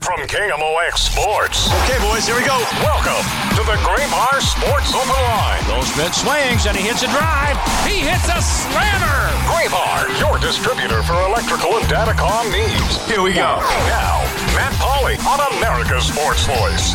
from KMOX Sports. Okay, boys, here we go. Welcome to the Graybar Sports Open Line. Goldschmidt swings and he hits a drive. He hits a slammer. Graybar, your distributor for electrical and datacom needs. Here we go. Now, Matt Pauley on America's Sports Voice,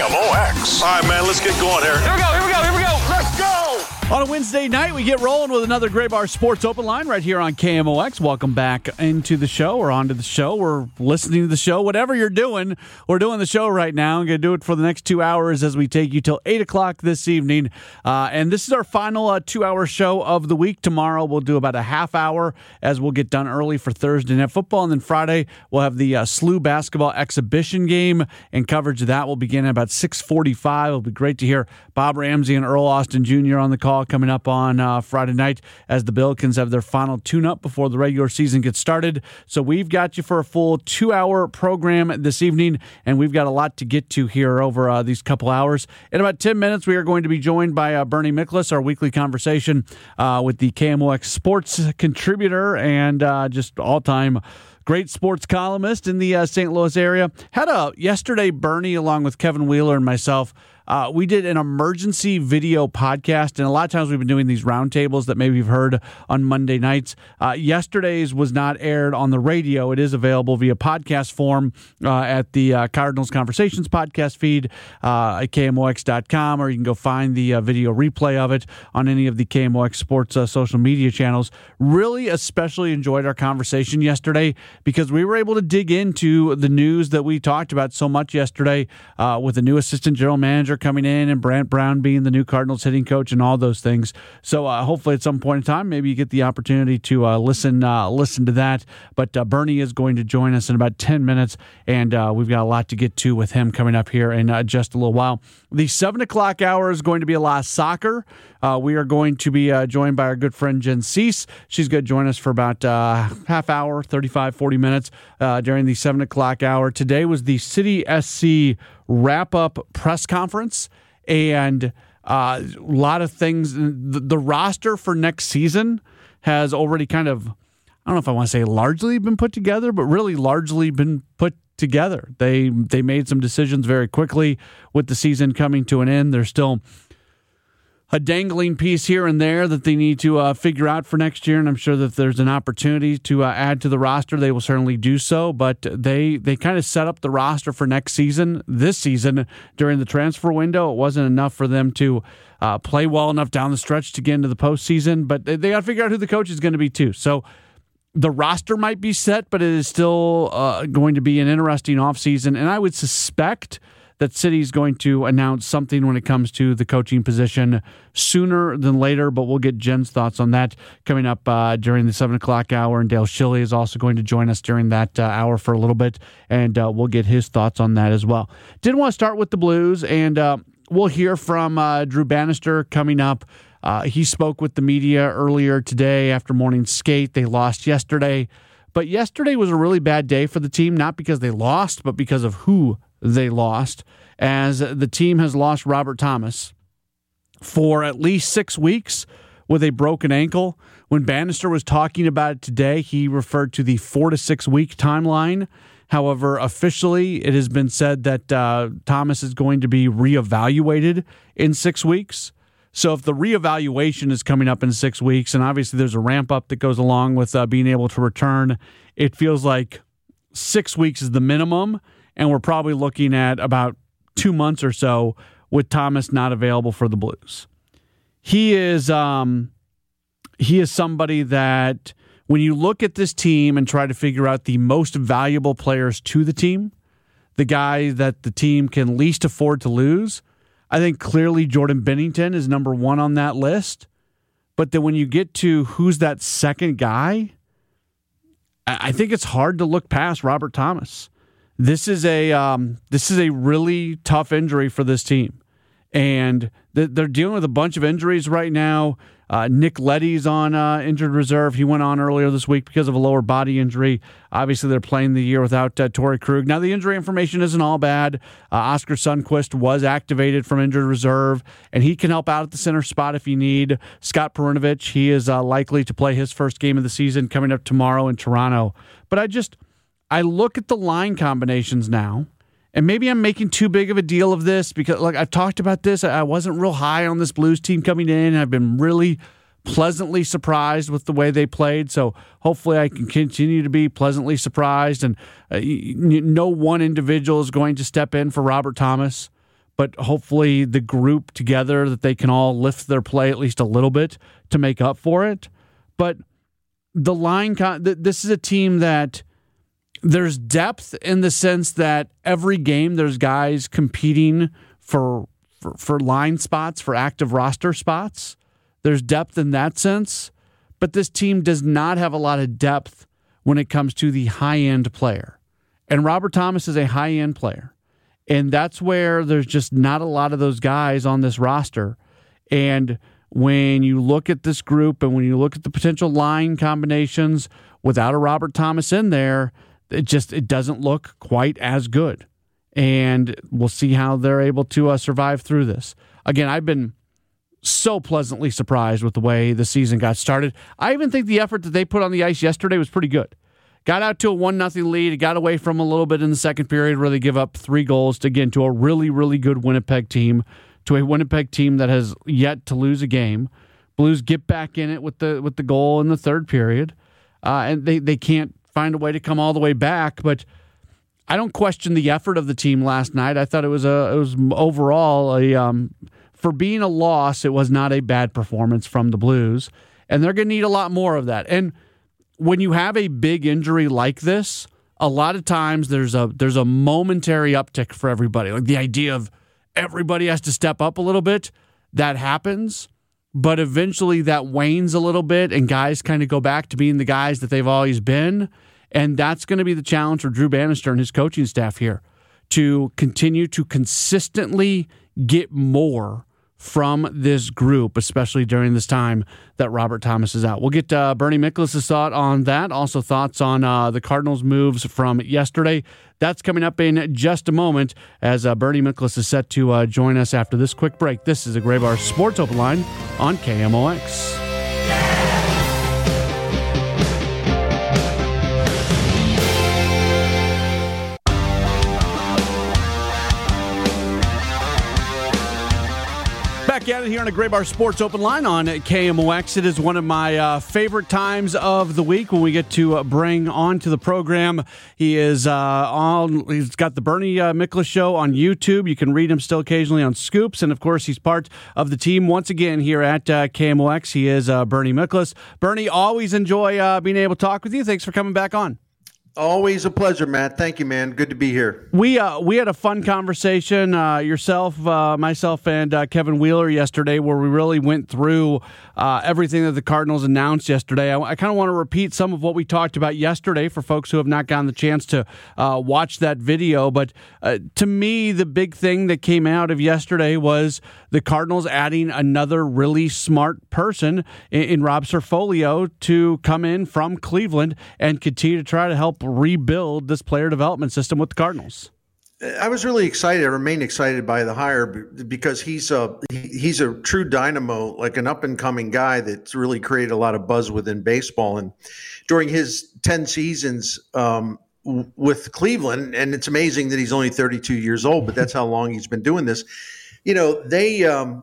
KMOX. All right, man, let's get going here. Here we go. Let's go! On a Wednesday night, we get rolling with another Graybar Sports Open Line right here on KMOX. Welcome back into the show or onto the show or listening to the show. Whatever you're doing, we're doing the show right now. I'm going to do it for the next 2 hours as we take you till 8 o'clock this evening. And this is our final 2-hour show of the week. Tomorrow, we'll do about a half hour as we'll get done early for Thursday Night Football. And then Friday, we'll have the SLU basketball exhibition game, and coverage of that will begin at about 6:45. It'll be great to hear Bob Ramsey and Earl Austin Jr. on the call coming up on Friday night as the Billikens have their final tune-up before the regular season gets started. So we've got you for a full 2-hour program this evening, and we've got a lot to get to here over these couple hours. In about 10 minutes, we are going to be joined by Bernie Miklasz, our weekly conversation with the KMOX sports contributor and just all-time great sports columnist in the St. Louis area. Yesterday, Bernie, along with Kevin Wheeler and myself, we did an emergency video podcast, and a lot of times we've been doing these roundtables that maybe you've heard on Monday nights. Yesterday's was not aired on the radio. It is available via podcast form at the Cardinals Conversations podcast feed at KMOX.com, or you can go find the video replay of it on any of the KMOX Sports social media channels. Really especially enjoyed our conversation yesterday because we were able to dig into the news that we talked about so much yesterday with the new assistant general manager coming in and Brant Brown being the new Cardinals hitting coach and all those things. So hopefully at some point in time, maybe you get the opportunity to listen to that. But Bernie is going to join us in about 10 minutes, and we've got a lot to get to with him coming up here in just a little while. The 7 o'clock hour is going to be a lot of soccer. We are going to be joined by our good friend Jen Cease. She's going to join us for about half hour, 35, 40 minutes during the 7 o'clock hour. Today was the City SC wrap-up press conference, and a lot of things. The roster for next season has already kind of, I don't know if I want to say largely been put together, but really largely been put together. They made some decisions very quickly with the season coming to an end. There's still a dangling piece here and there that they need to figure out for next year, and I'm sure that if there's an opportunity to add to the roster, they will certainly do so. But they kind of set up the roster for next season, this season, during the transfer window. It wasn't enough for them to play well enough down the stretch to get into the postseason, but they got to figure out who the coach is going to be too. So the roster might be set, but it is still going to be an interesting offseason, and I would suspect that City's going to announce something when it comes to the coaching position sooner than later, but we'll get Jen's thoughts on that coming up during the 7 o'clock hour, and Dale Schilly is also going to join us during that hour for a little bit, and we'll get his thoughts on that as well. Did want to start with the Blues, and we'll hear from Drew Bannister coming up. He spoke with the media earlier today after morning skate. They lost yesterday, but yesterday was a really bad day for the team, not because they lost, but because of who they lost, as the team has lost Robert Thomas for at least 6 weeks with a broken ankle. When Bannister was talking about it today, he referred to the 4 to 6 week timeline. However, officially, it has been said that Thomas is going to be reevaluated in 6 weeks. So if the reevaluation is coming up in 6 weeks, and obviously there's a ramp up that goes along with being able to return, it feels like 6 weeks is the minimum. And we're probably looking at about 2 months or so with Thomas not available for the Blues. He is somebody that when you look at this team and try to figure out the most valuable players to the team, the guy that the team can least afford to lose, I think clearly Jordan Binnington is number one on that list. But then when you get to who's that second guy, I think it's hard to look past Robert Thomas. This is a really tough injury for this team, and they're dealing with a bunch of injuries right now. Nick Leddy's on injured reserve. He went on earlier this week because of a lower body injury. Obviously, they're playing the year without Torrey Krug. Now, the injury information isn't all bad. Oscar Sundqvist was activated from injured reserve, and he can help out at the center spot if you need. Scott Perunovich, he is likely to play his first game of the season coming up tomorrow in Toronto. But I look at the line combinations now, and maybe I'm making too big of a deal of this because, like, I've talked about this. I wasn't real high on this Blues team coming in. I've been really pleasantly surprised with the way they played. So hopefully I can continue to be pleasantly surprised. And no one individual is going to step in for Robert Thomas, but hopefully the group together that they can all lift their play at least a little bit to make up for it. But the line, this is a team that there's depth in the sense that every game there's guys competing for line spots, for active roster spots. There's depth in that sense, but this team does not have a lot of depth when it comes to the high-end player. And Robert Thomas is a high-end player. And that's where there's just not a lot of those guys on this roster. And when you look at this group and when you look at the potential line combinations without a Robert Thomas in there, it doesn't look quite as good. And we'll see how they're able to survive through this. Again, I've been so pleasantly surprised with the way the season got started. I even think the effort that they put on the ice yesterday was pretty good. Got out to a 1-0 lead. It got away from a little bit in the second period where they give up 3 goals to a really, really good Winnipeg team, to a Winnipeg team that has yet to lose a game. Blues get back in it with the goal in the third period, and they can't find a way to come all the way back. But I don't question the effort of the team last night. I thought it was overall for being a loss, it was not a bad performance from the Blues, and they're going to need a lot more of that. And when you have a big injury like this, a lot of times there's a momentary uptick for everybody. Like the idea of everybody has to step up a little bit, that happens, but eventually that wanes a little bit and guys kind of go back to being the guys that they've always been. And that's going to be the challenge for Drew Bannister and his coaching staff here, to continue to consistently get more from this group, especially during this time that Robert Thomas is out. We'll get Bernie Miklasz' thought on that. Also thoughts on the Cardinals' moves from yesterday. That's coming up in just a moment as Bernie Miklasz is set to join us after this quick break. This is a Graybar Sports Open Line on KMOX. Back at it here on a Graybar Sports Open Line on KMOX. It is one of my favorite times of the week when we get to bring onto the program. He is he's got the Bernie Miklasz Show on YouTube. You can read him still occasionally on Scoops. And, of course, he's part of the team once again here at KMOX. He is Bernie Miklasz. Bernie, always enjoy being able to talk with you. Thanks for coming back on. Always a pleasure, Matt. Thank you, man. Good to be here. We had a fun conversation, yourself, myself, and Kevin Wheeler yesterday, where we really went through everything that the Cardinals announced yesterday. I kind of want to repeat some of what we talked about yesterday for folks who have not gotten the chance to watch that video. But to me, the big thing that came out of yesterday was the Cardinals adding another really smart person in Rob Cerfolio to come in from Cleveland and continue to try to help rebuild this player development system with the Cardinals. I was really excited. I remain excited by the hire because he's a true dynamo, like an up and coming guy that's really created a lot of buzz within baseball. And during his 10 seasons with Cleveland, and it's amazing that he's only 32 years old, but that's how long he's been doing this. You know, they have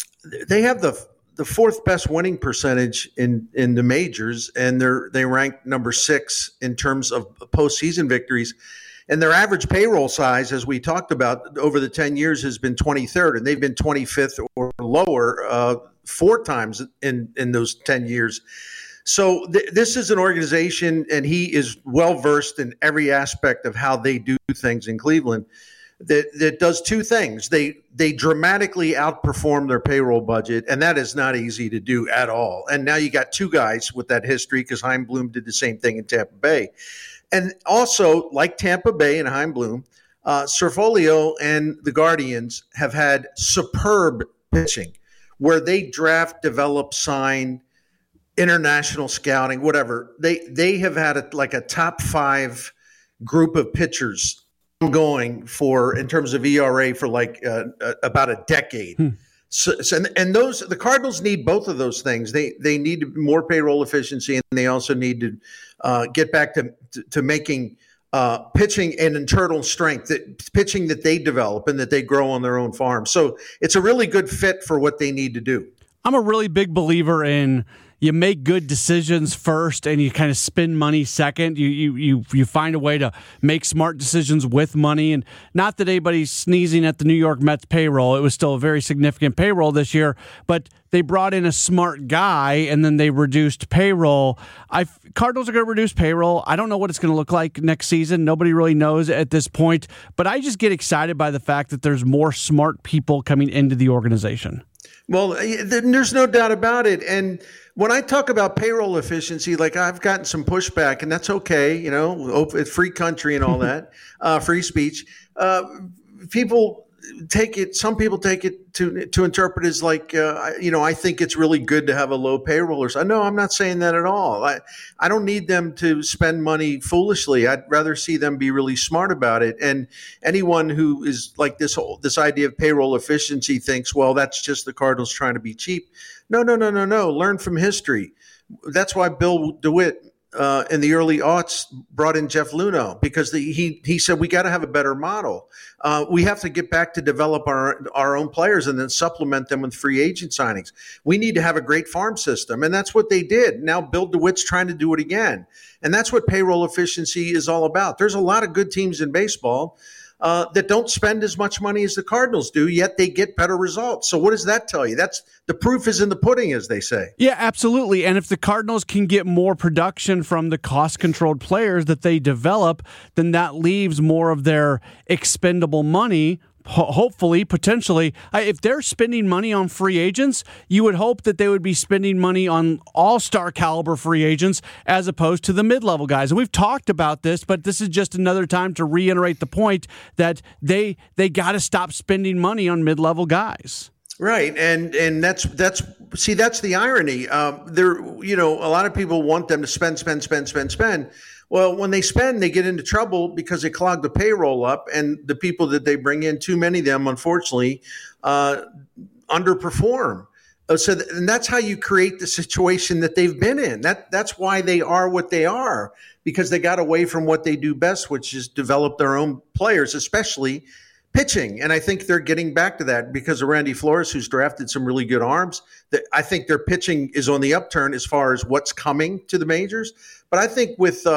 the fourth best winning percentage in the majors, and they rank number 6 in terms of postseason victories. And their average payroll size, as we talked about, over the 10 years has been 23rd, and they've been 25th or lower 4 times in those 10 years. So this is an organization, and he is well-versed in every aspect of how they do things in Cleveland, that does 2 things. They dramatically outperform their payroll budget, and that is not easy to do at all. And now you got 2 guys with that history, because Chaim Bloom did the same thing in Tampa Bay. And also, like Tampa Bay and Chaim Bloom, Cerfolio and the Guardians have had superb pitching, where they draft, develop, sign, international scouting, whatever. They have had a top 5 group of pitchers going for, in terms of ERA, for about a decade. So the Cardinals need both of those things. They need more payroll efficiency, and they also need to get back to making pitching and internal strength, pitching that they develop and that they grow on their own farm. So it's a really good fit for what they need to do. I'm a really big believer in you make good decisions first and you kind of spend money second. You find a way to make smart decisions with money. And not that anybody's sneezing at the New York Mets payroll. It was still a very significant payroll this year, but they brought in a smart guy and then they reduced payroll. Cardinals are going to reduce payroll. I don't know what it's going to look like next season. Nobody really knows at this point, but I just get excited by the fact that there's more smart people coming into the organization. Well, there's no doubt about it. And when I talk about payroll efficiency, like I've gotten some pushback, and that's okay, free country and all that, free speech. People take it. Some people take it to interpret as like, I think it's really good to have a low payroll. Or so. No, I'm not saying that at all. I don't need them to spend money foolishly. I'd rather see them be really smart about it. And anyone who is like this idea of payroll efficiency thinks, well, that's just the Cardinals trying to be cheap. No. Learn from history. That's why Bill DeWitt in the early aughts brought in Jeff Luhnow, because he said we got to have a better model. We have to get back to develop our own players and then supplement them with free agent signings. We need to have a great farm system, and that's what they did. Now Bill DeWitt's trying to do it again, and that's what payroll efficiency is all about. There's a lot of good teams in baseball that don't spend as much money as the Cardinals do, yet they get better results. So what does that tell you? That's the proof is in the pudding, as they say. Yeah, absolutely. And if the Cardinals can get more production from the cost-controlled players that they develop, then that leaves more of their expendable money. Hopefully, potentially, if they're spending money on free agents, you would hope that they would be spending money on all-star caliber free agents as opposed to the mid-level guys. And we've talked about this, but this is just another time to reiterate the point that they got to stop spending money on mid-level guys. Right, and that's the irony. A lot of people want them to spend. Well, when they spend, they get into trouble because they clog the payroll up, and the people that they bring in, too many of them, unfortunately, underperform. And that's how you create the situation that they've been in. That's why they are what they are, because they got away from what they do best, which is develop their own players, especially pitching. And I think they're getting back to that because of Randy Flores, who's drafted some really good arms. I think their pitching is on the upturn as far as what's coming to the majors. But I think with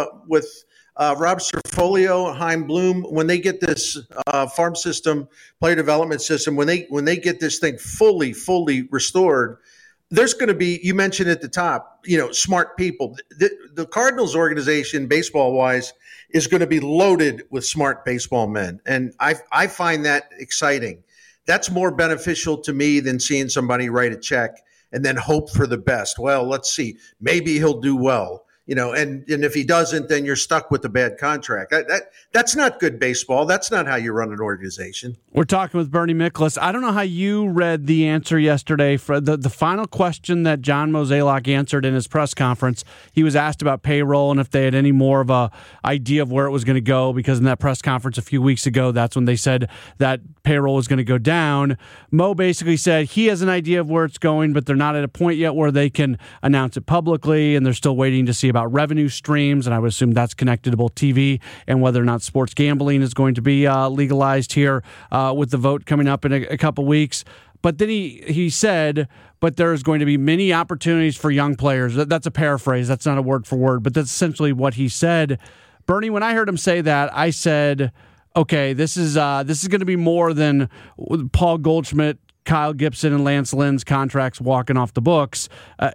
Rob Cerfolio, Chaim Bloom, when they get this farm system, player development system, when they get this thing fully restored, there's going to be, you mentioned at the top, smart people. The Cardinals organization, baseball-wise, is going to be loaded with smart baseball men. And I find that exciting. That's more beneficial to me than seeing somebody write a check and then hope for the best. Well, let's see. Maybe he'll do well. And if he doesn't, then you're stuck with a bad contract. That's not good baseball. That's not how you run an organization. We're talking with Bernie Miklasz. I don't know how you read the answer yesterday for the final question that John Mozeliak answered in his press conference. He was asked about payroll and if they had any more of a idea of where it was going to go, because in that press conference a few weeks ago, that's when they said that payroll was going to go down. Mo basically said he has an idea of where it's going, but they're not at a point yet where they can announce it publicly, and they're still waiting to see about revenue streams, and I would assume that's connected to both TV and whether or not sports gambling is going to be legalized here with the vote coming up in a couple weeks. But then he said, but there's going to be many opportunities for young players. That's a paraphrase. That's not a word for word, but that's essentially what he said. Bernie, when I heard him say that, I said, okay, this is going to be more than Paul Goldschmidt, Kyle Gibson, and Lance Lynn's contracts walking off the books.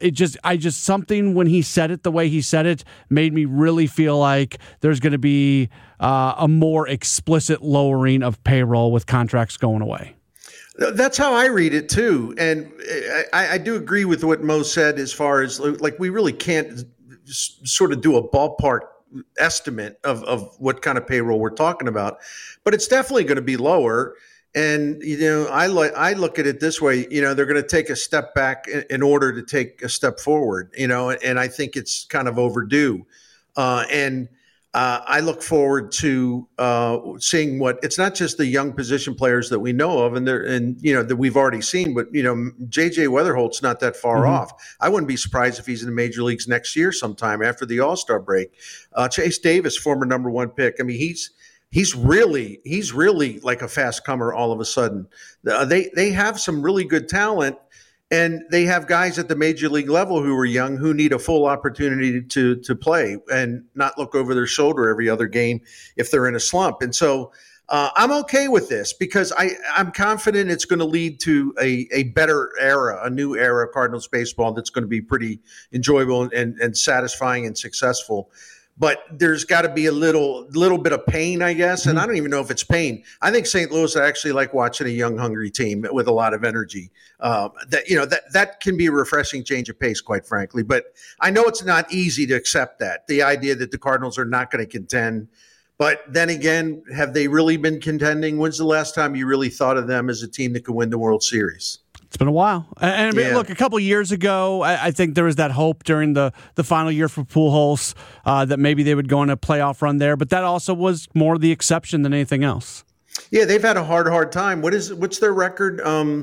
Something when he said it the way he said it made me really feel like there's going to be a more explicit lowering of payroll with contracts going away. That's how I read it too. And I do agree with what Mo said as far as like we really can't sort of do a ballpark estimate of what kind of payroll we're talking about, but it's definitely going to be lower. And, I look at it this way, they're going to take a step back in order to take a step forward, and I think it's kind of overdue. And I look forward to seeing what it's not just the young position players that we know of and that we've already seen, but JJ Weatherholt's not that far off. I wouldn't be surprised if he's in the major leagues next year sometime after the All-Star break. Chase Davis, former number 1 pick. I mean, he's really like a fast comer all of a sudden. They have some really good talent. And they have guys at the major league level who are young who need a full opportunity to play and not look over their shoulder every other game if they're in a slump. And so I'm okay with this because I'm confident it's going to lead to a better era, a new era of Cardinals baseball that's going to be pretty enjoyable and satisfying and successful. But there's got to be a little bit of pain, I guess. And I don't even know if it's pain. I think St. Louis actually like watching a young, hungry team with a lot of energy. That can be a refreshing change of pace, quite frankly. But I know it's not easy to accept that, the idea that the Cardinals are not going to contend. But then again, have they really been contending? When's the last time you really thought of them as a team that could win the World Series? It's been a while. And look, a couple years ago, I think there was that hope during the final year for Pujols that maybe they would go on a playoff run there. But that also was more the exception than anything else. Yeah, they've had a hard time. What's their record?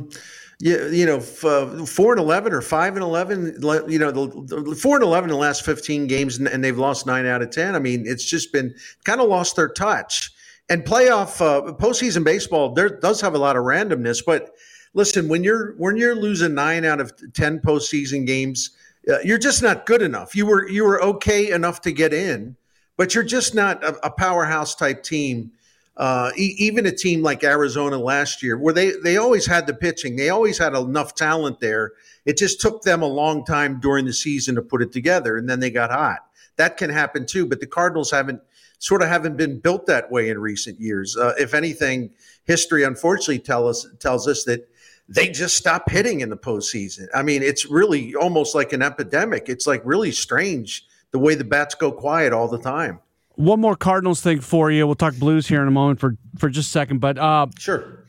4-11 or 5-11. The 4-11 in the last 15 games, and they've lost 9 out of 10. I mean, it's just been kind of lost their touch. And postseason baseball, there does have a lot of randomness, but. Listen, when you're losing 9 out of 10 postseason games, you're just not good enough. You were okay enough to get in, but you're just not a powerhouse type team. Even a team like Arizona last year, where they always had the pitching, they always had enough talent there. It just took them a long time during the season to put it together, and then they got hot. That can happen too, but the Cardinals haven't been built that way in recent years. If anything, history unfortunately tells us that. They just stop hitting in the postseason. I mean, it's really almost like an epidemic. It's like really strange the way the bats go quiet all the time. One more Cardinals thing for you. We'll talk Blues here in a moment for just a second. But sure.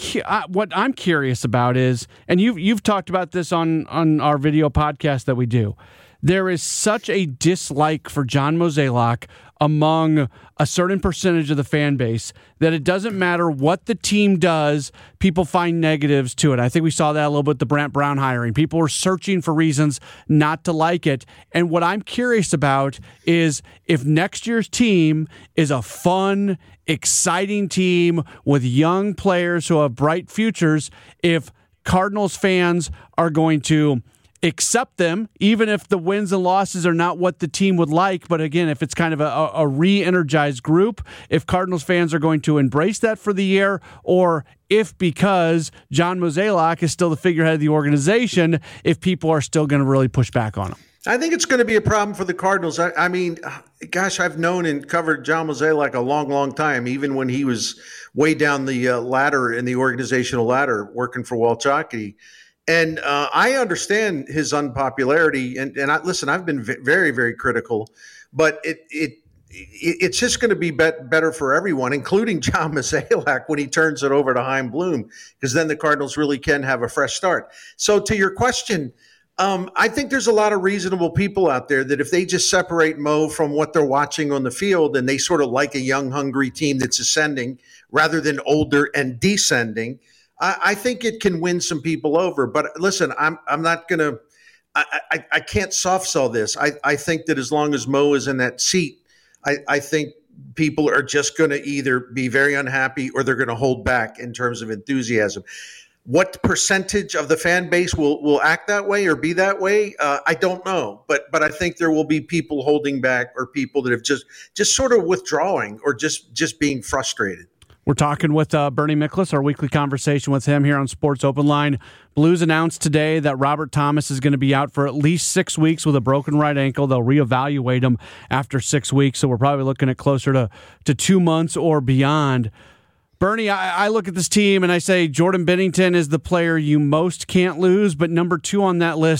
What I'm curious about is, and you've talked about this on our video podcast that we do. There is such a dislike for John Mozeliak among a certain percentage of the fan base that it doesn't matter what the team does, people find negatives to it. I think we saw that a little bit with the Brant Brown hiring. People were searching for reasons not to like it. And what I'm curious about is if next year's team is a fun, exciting team with young players who have bright futures, if Cardinals fans are going to accept them, even if the wins and losses are not what the team would like. But again, if it's kind of a re-energized group, if Cardinals fans are going to embrace that for the year, or if because John Mozeliak is still the figurehead of the organization, if people are still going to really push back on him. I think it's going to be a problem for the Cardinals. I mean, gosh, I've known and covered John Mozeliak a long, long time, even when he was way down the ladder in the organizational ladder working for Walt Jocketty. And I understand his unpopularity, and I've been very, very critical, but it's just going to be better for everyone, including John Mozeliak, when he turns it over to Chaim Bloom, because then the Cardinals really can have a fresh start. So to your question, I think there's a lot of reasonable people out there that if they just separate Mo from what they're watching on the field and they sort of like a young, hungry team that's ascending rather than older and descending, I think it can win some people over. But listen, I'm not going to – I can't soft sell this. I think that as long as Mo is in that seat, I think people are just going to either be very unhappy or they're going to hold back in terms of enthusiasm. What percentage of the fan base will act that way or be that way? I don't know. But I think there will be people holding back or people that have just sort of withdrawing or just being frustrated. We're talking with Bernie Miklasz, our weekly conversation with him here on Sports Open Line. Blues announced today that Robert Thomas is going to be out for at least 6 weeks with a broken right ankle. They'll reevaluate him after 6 weeks, so we're probably looking at closer to 2 months or beyond. Bernie, I look at this team and I say Jordan Binnington is the player you most can't lose, but number 2 on that list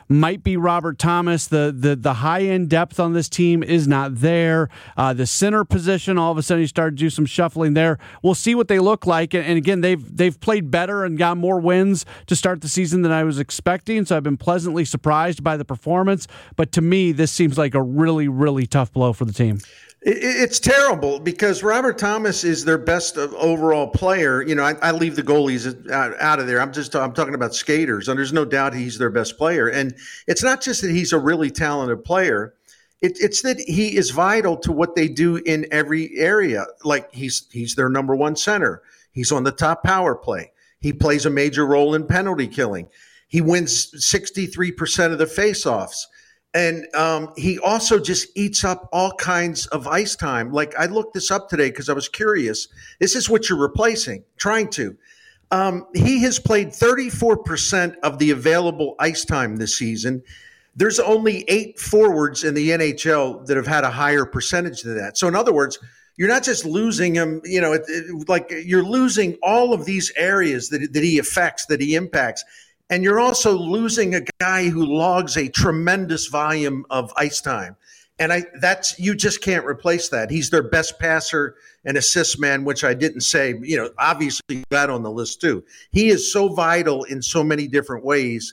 might be Robert Thomas. The high-end depth on this team is not there. The center position, all of a sudden, you start to do some shuffling there. We'll see what they look like. And again, they've played better and got more wins to start the season than I was expecting, so I've been pleasantly surprised by the performance. But to me, this seems like a really, really tough blow for the team. It's terrible because Robert Thomas is their best overall player. You know, I leave the goalies out of there. I'm talking about skaters, and there's no doubt he's their best player. And it's not just that he's a really talented player. It's that he is vital to what they do in every area. Like he's their number one center. He's on the top power play. He plays a major role in penalty killing. He wins 63% of the faceoffs. And he also just eats up all kinds of ice time. Like I looked this up today because I was curious. This is what you're trying to. He has played 34% of the available ice time this season. There's only 8 forwards in the NHL that have had a higher percentage than that. So in other words, you're not just losing him, you know, like you're losing all of these areas that he affects, that he impacts. And you're also losing a guy who logs a tremendous volume of ice time. And you just can't replace that. He's their best passer and assist man, which I didn't say, you know, obviously that on the list too. He is so vital in so many different ways.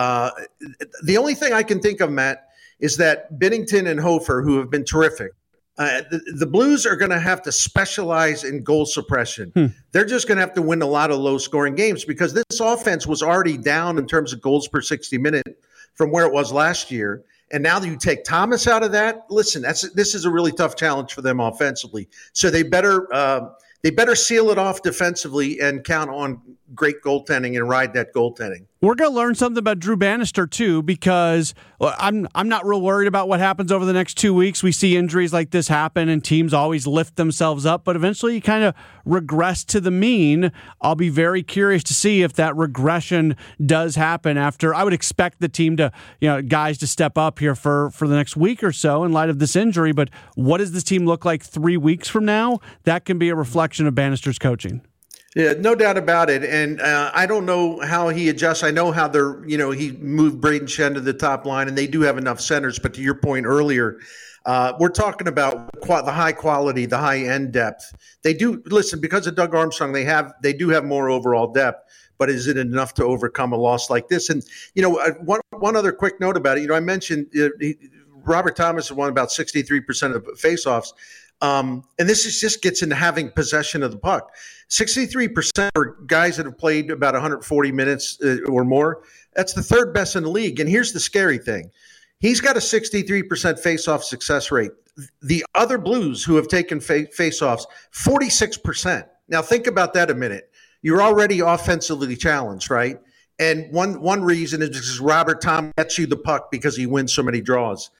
The only thing I can think of, Matt, is that Binnington and Hofer, who have been terrific, the Blues are going to have to specialize in goal suppression. They're just going to have to win a lot of low-scoring games because this offense was already down in terms of goals per 60 minute from where it was last year. And now that you take Thomas out of that, listen, this is a really tough challenge for them offensively. So they better seal it off defensively and count on great goaltending and ride that goaltending. We're going to learn something about Drew Bannister, too, because I'm not real worried about what happens over the next 2 weeks. We see injuries like this happen, and teams always lift themselves up, but eventually you kind of regress to the mean. I'll be very curious to see if that regression does happen after. I would expect the team to, guys to step up here for the next week or so in light of this injury, but what does this team look like 3 weeks from now? That can be a reflection of Bannister's coaching. Yeah, no doubt about it. And I don't know how he adjusts. I know how he moved Braden Shen to the top line, and they do have enough centers. But to your point earlier, we're talking about the high quality, the high end depth. They do listen because of Doug Armstrong. They do have more overall depth. But is it enough to overcome a loss like this? And one other quick note about it. I mentioned Robert Thomas won about 63% of faceoffs. And this just gets into having possession of the puck. 63% for guys that have played about 140 minutes or more. That's the third best in the league. And here's the scary thing. He's got a 63% face-off success rate. The other Blues who have taken face-offs, 46%. Now think about that a minute. You're already offensively challenged, right? And one reason is because Robert Thomas gets you the puck because he wins so many draws.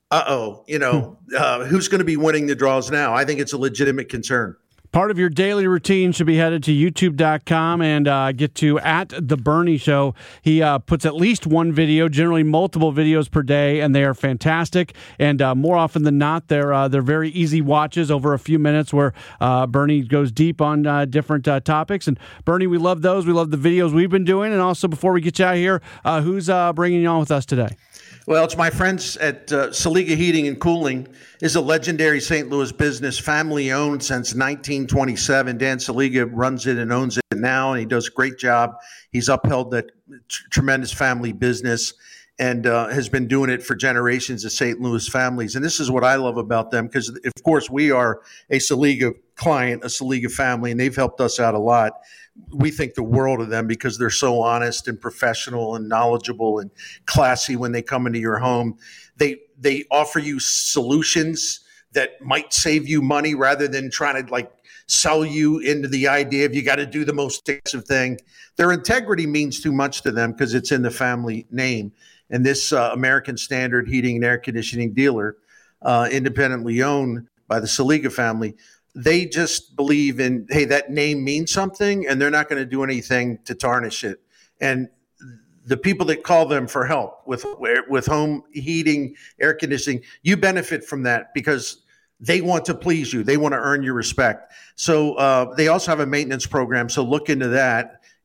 Who's going to be winning the draws now? I think it's a legitimate concern. Part of your daily routine should be headed to youtube.com and get to @TheBernie.Show. He puts at least one video, generally multiple videos per day, and they are fantastic. And more often than not, they're very easy watches over a few minutes where Bernie goes deep on different topics. And Bernie, we love those. We love the videos we've been doing. And also, before we get you out of here, who's bringing you on with us today? Well, it's my friends at Saliga Heating and Cooling. Is a legendary St. Louis business, family-owned since 1927. Dan Saliga runs it and owns it now, and he does a great job. He's upheld that tremendous family business and has been doing it for generations of St. Louis families. And this is what I love about them because, of course, we are a Saliga client, a Saliga family, and they've helped us out a lot. We think the world of them because they're so honest and professional and knowledgeable and classy when they come into your home. They offer you solutions that might save you money rather than trying to sell you into the idea of you got to do the most expensive thing. Their integrity means too much to them because it's in the family name. And this American Standard heating and air conditioning dealer, independently owned by the Saliga family, they just believe in, hey, that name means something, and they're not going to do anything to tarnish it. And the people that call them for help with home heating, air conditioning, you benefit from that because they want to please you. They want to earn your respect. So they also have a maintenance program. So look into that.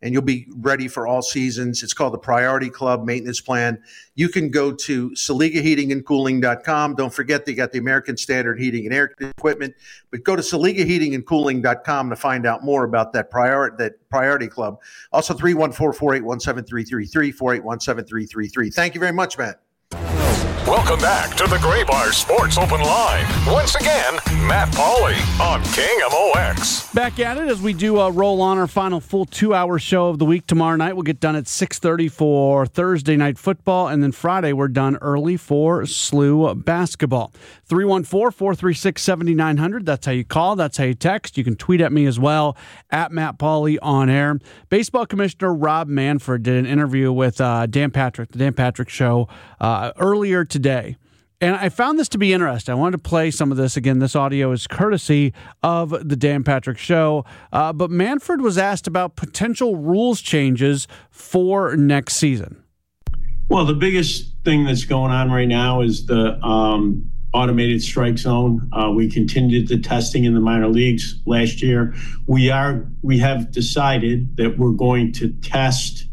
and you'll be ready for all seasons. It's called the Priority Club Maintenance Plan. You can go to SaligaHeatingandCooling.com. Don't forget they got the American Standard heating and air equipment, but go to SaligaHeatingandCooling.com to find out more about that Priority Club. Also 314-481-7333, 481-7333. Thank you very much, Matt. Welcome back to the Gray Bar Sports Open Line. Once again, Matt Pauley on KMOX. Back at it as we do roll on our final full 2-hour show of the week tomorrow night. We'll get done at 6:30 for Thursday night football, and then Friday we're done early for SLU basketball. 314-436-7900. That's how you call. That's how you text. You can tweet at me as well, at Matt Pauley on air. Baseball Commissioner Rob Manfred did an interview with Dan Patrick, the Dan Patrick Show, earlier today. And I found this to be interesting. I wanted to play some of this. Again, this audio is courtesy of the Dan Patrick Show. But Manfred was asked about potential rules changes for next season. Well, the biggest thing that's going on right now is the automated strike zone. We continued the testing in the minor leagues last year. We have decided that we're going to test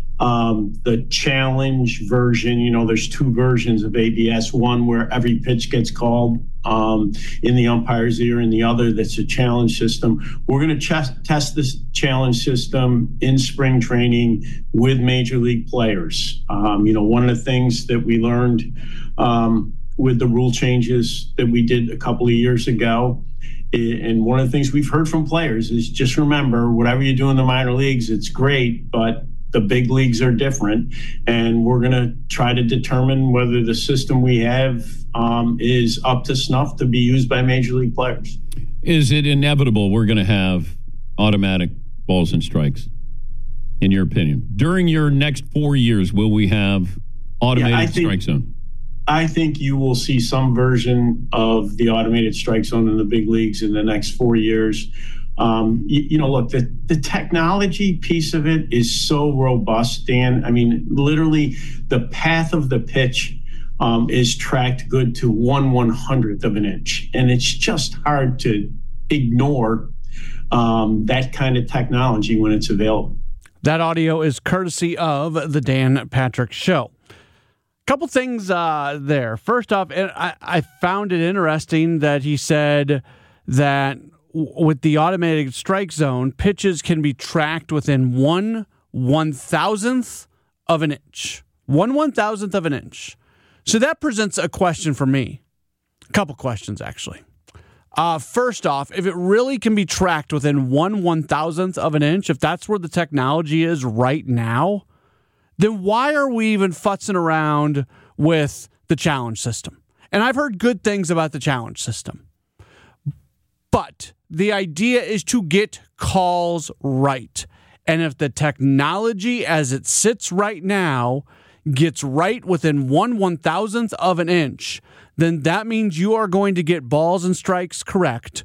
the challenge version. You know, there's two versions of ABS, one where every pitch gets called in the umpire's ear, and the other that's a challenge system. We're going to test this challenge system in spring training with major league players. One of the things that we learned with the rule changes that we did a couple of years ago, and one of the things we've heard from players is just remember, whatever you do in the minor leagues, it's great, but the big leagues are different, and we're going to try to determine whether the system we have is up to snuff to be used by major league players. Is it inevitable we're going to have automatic balls and strikes, in your opinion? During your next 4 years, will we have automated strike zone? I think you will see some version of the automated strike zone in the big leagues in the next 4 years. Look, the technology piece of it is so robust, Dan. I mean, literally the path of the pitch is tracked good to 1/100th of an inch. And it's just hard to ignore that kind of technology when it's available. That audio is courtesy of the Dan Patrick Show. Couple things there. First off, I found it interesting that he said that with the automated strike zone, pitches can be tracked within 1/1000th of an inch. 1/1000th of an inch. So that presents a question for me. A couple questions, actually. First off, if it really can be tracked within 1/1000th of an inch, if that's where the technology is right now, then why are we even futzing around with the challenge system? And I've heard good things about the challenge system. But the idea is to get calls right. And if the technology as it sits right now gets right within 1/1000th of an inch, then that means you are going to get balls and strikes correct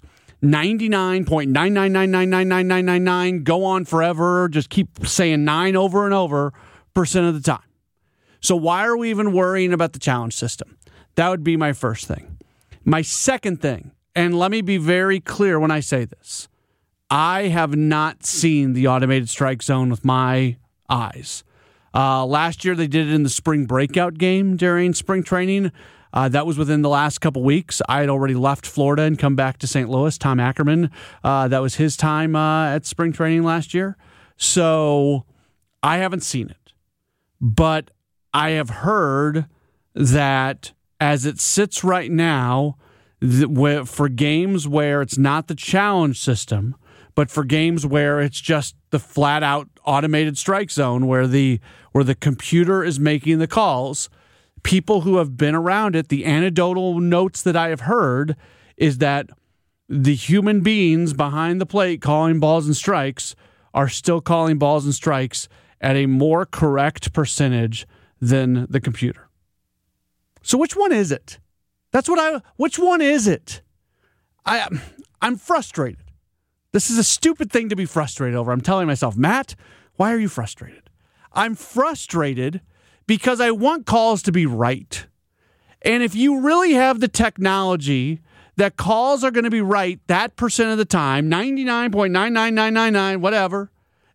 99.999999999, go on forever, just keep saying 9 over and over % of the time. So why are we even worrying about the challenge system? That would be my first thing. My second thing, and let me be very clear when I say this, I have not seen the automated strike zone with my eyes. Last year they did it in the spring breakout game during spring training. That was within the last couple weeks. I had already left Florida and come back to St. Louis. Tom Ackerman, that was his time at spring training last year. So I haven't seen it. But I have heard that as it sits right now, for games where it's not the challenge system, but for games where it's just the flat-out automated strike zone where the computer is making the calls, people who have been around it, the anecdotal notes that I have heard is that the human beings behind the plate calling balls and strikes are still calling balls and strikes at a more correct percentage than the computer. So which one is it? Which one is it? I'm frustrated. This is a stupid thing to be frustrated over. I'm telling myself, Matt, why are you frustrated? I'm frustrated because I want calls to be right. And if you really have the technology that calls are going to be right that % of the time, 99.99999, whatever,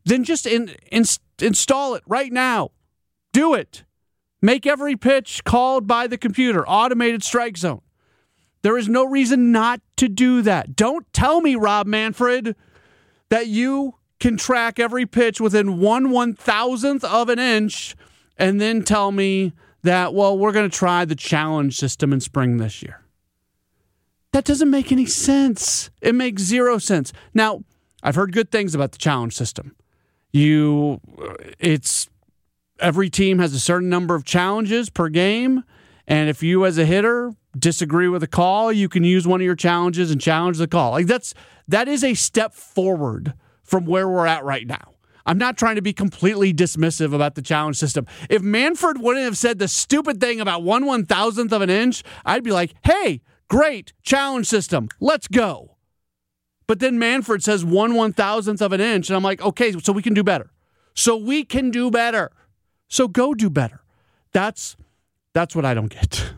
then just install it right now. Do it. Make every pitch called by the computer, automated strike zone. There is no reason not to do that. Don't tell me, Rob Manfred, that you can track every pitch within 1/1000th of an inch and then tell me that, well, we're going to try the challenge system in spring this year. That doesn't make any sense. It makes zero sense. Now, I've heard good things about the challenge system. Every team has a certain number of challenges per game, and if you as a hitter disagree with a call, you can use one of your challenges and challenge the call. Like that is a step forward from where we're at right now. I'm not trying to be completely dismissive about the challenge system. If Manfred wouldn't have said the stupid thing about 1/1000th of an inch, I'd be like, hey, great, challenge system, let's go. But then Manfred says 1/1000th of an inch, and I'm like, okay, so we can do better. So go do better. That's what I don't get.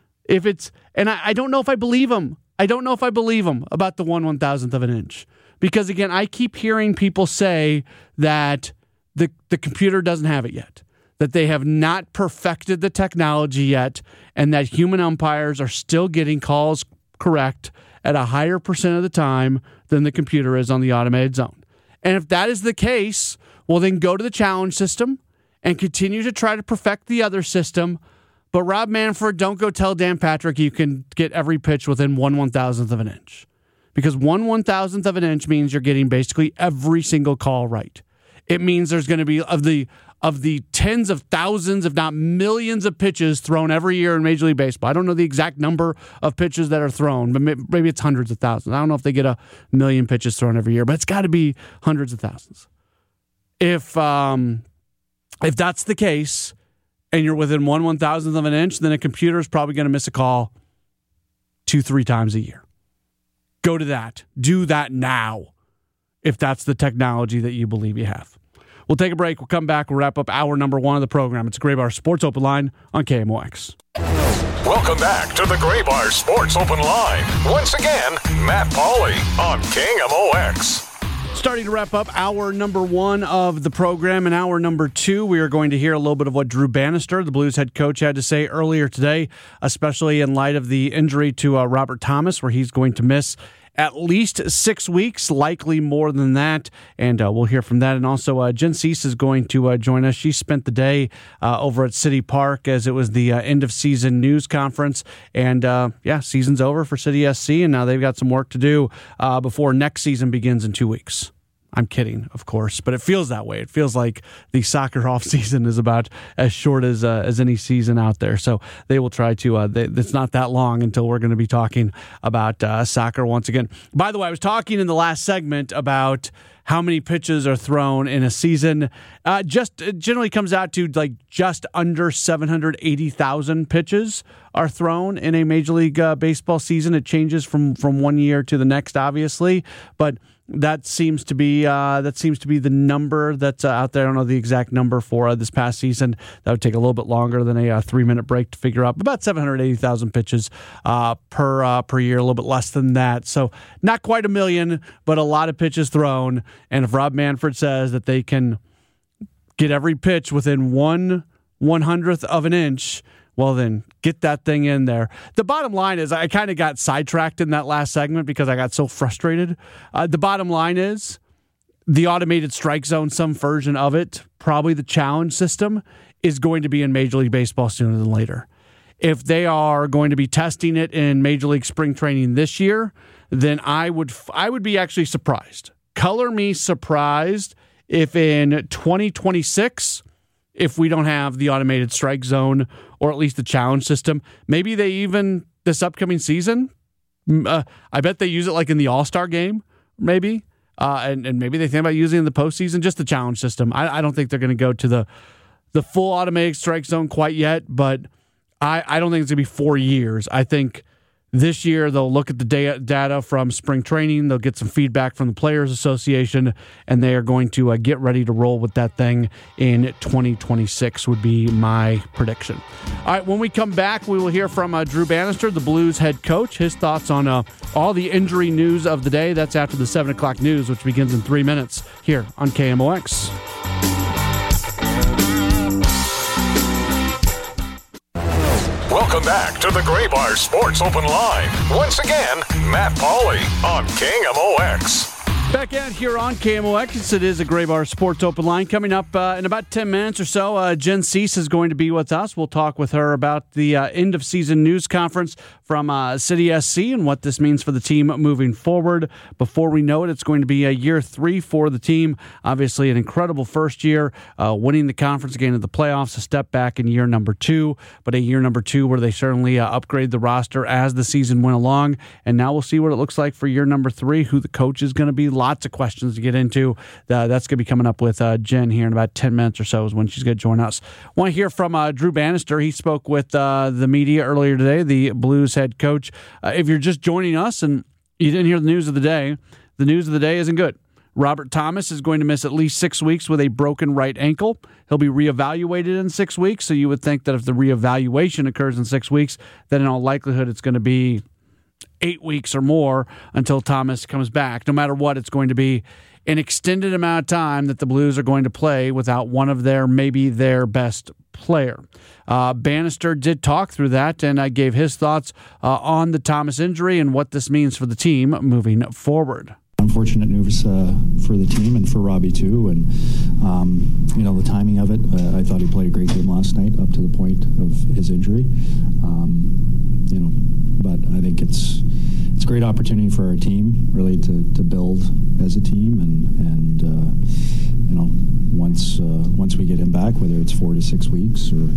I don't know if I believe him. I don't know if I believe him about the 1/1000th of an inch. Because, again, I keep hearing people say that the computer doesn't have it yet, that they have not perfected the technology yet, and that human umpires are still getting calls correct at a higher percent of the time than the computer is on the automated zone. And if that is the case, well, then go to the challenge system and continue to try to perfect the other system. But Rob Manfred, don't go tell Dan Patrick you can get every pitch within 1/1000th of an inch. Because 1/1000th of an inch means you're getting basically every single call right. It means there's going to be, of the tens of thousands, if not millions of pitches thrown every year in Major League Baseball. I don't know the exact number of pitches that are thrown, but maybe it's hundreds of thousands. I don't know if they get 1 million pitches thrown every year, but it's got to be hundreds of thousands. If that's the case, and you're within 1/1000th of an inch, then a computer is probably going to miss a call 2-3 times a year. Go to that. Do that now, if that's the technology that you believe you have. We'll take a break. We'll come back. We'll wrap up hour number 1 of the program. It's Gray Bar Sports Open Line on KMOX. Welcome back to the Gray Bar Sports Open Line. Once again, Matt Pauley on KMOX. Starting to wrap up hour number 1 of the program. In hour number 2, we are going to hear a little bit of what Drew Bannister, the Blues head coach, had to say earlier today, especially in light of the injury to Robert Thomas, where he's going to miss at least 6 weeks, likely more than that. And we'll hear from that. And also, Jen Cease is going to join us. She spent the day over at City Park as it was the end-of-season news conference. And, season's over for City SC, and now they've got some work to do before next season begins in 2 weeks. I'm kidding, of course, but it feels that way. It feels like the soccer offseason is about as short as any season out there. So they will try to, it's not that long until we're going to be talking about soccer once again. By the way, I was talking in the last segment about how many pitches are thrown in a season. It generally comes out to just under 780,000 pitches are thrown in a Major League Baseball season. It changes from one year to the next, obviously, but that seems to be the number that's out there. I don't know the exact number for this past season. That would take a little bit longer than a 3-minute break to figure out. About 780,000 pitches per year, a little bit less than that. So not quite 1 million, but a lot of pitches thrown. And if Rob Manfred says that they can get every pitch within 1/100th of an inch, well, then get that thing in there. The bottom line is I kind of got sidetracked in that last segment because I got so frustrated. The bottom line is the automated strike zone, some version of it, probably the challenge system, is going to be in Major League Baseball sooner than later. If they are going to be testing it in Major League spring training this year, then I would be actually surprised. Color me surprised if in 2026, if we don't have the automated strike zone or at least the challenge system. Maybe they even, this upcoming season, I bet they use it like in the All-Star game, maybe. And maybe they think about using it in the postseason, just the challenge system. I don't think they're going to go to the full automatic strike zone quite yet, but I don't think it's going to be 4 years. I think This year, they'll look at the data from spring training. They'll get some feedback from the Players Association, and they are going to get ready to roll with that thing in 2026 would be my prediction. All right, when we come back, we will hear from Drew Bannister, the Blues head coach, his thoughts on all the injury news of the day. That's after the 7 o'clock news, which begins in 3 minutes here on KMOX. Welcome back to the Graybar Sports Open Line. Once again, Matt Pauley on KMOX. Back out here on KMOX, it is a Graybar Sports Open Line. Coming up in about 10 minutes or so, Jen Cease is going to be with us. We'll talk with her about the end-of-season news conference from City SC and what this means for the team moving forward. Before we know it, it's going to be year 3 for the team. Obviously, an incredible first year, winning the conference, getting to the playoffs, a step back in year number 2, but a year number 2 where they certainly upgrade the roster as the season went along. And now we'll see what it looks like for year number 3, who the coach is going to be. Lots of questions to get into. That's going to be coming up with Jen here in about 10 minutes or so is when she's going to join us. Want to hear from Drew Bannister. He spoke with the media earlier today, the Blues head coach. If you're just joining us and you didn't hear the news of the day isn't good. Robert Thomas is going to miss at least 6 weeks with a broken right ankle. He'll be reevaluated in 6 weeks, so you would think that if the reevaluation occurs in 6 weeks, then in all likelihood it's going to be 8 weeks or more until Thomas comes back. No matter what, it's going to be an extended amount of time that the Blues are going to play without one of maybe their best player. Bannister did talk through that, and I gave his thoughts on the Thomas injury and what this means for the team moving forward. Unfortunate news for the team and for Robbie too, and the timing of it. I thought he played a great game last night up to the point of his injury. But I think it's a great opportunity for our team, really, to build as a team, and once we get him back, whether it's 4 to 6 weeks or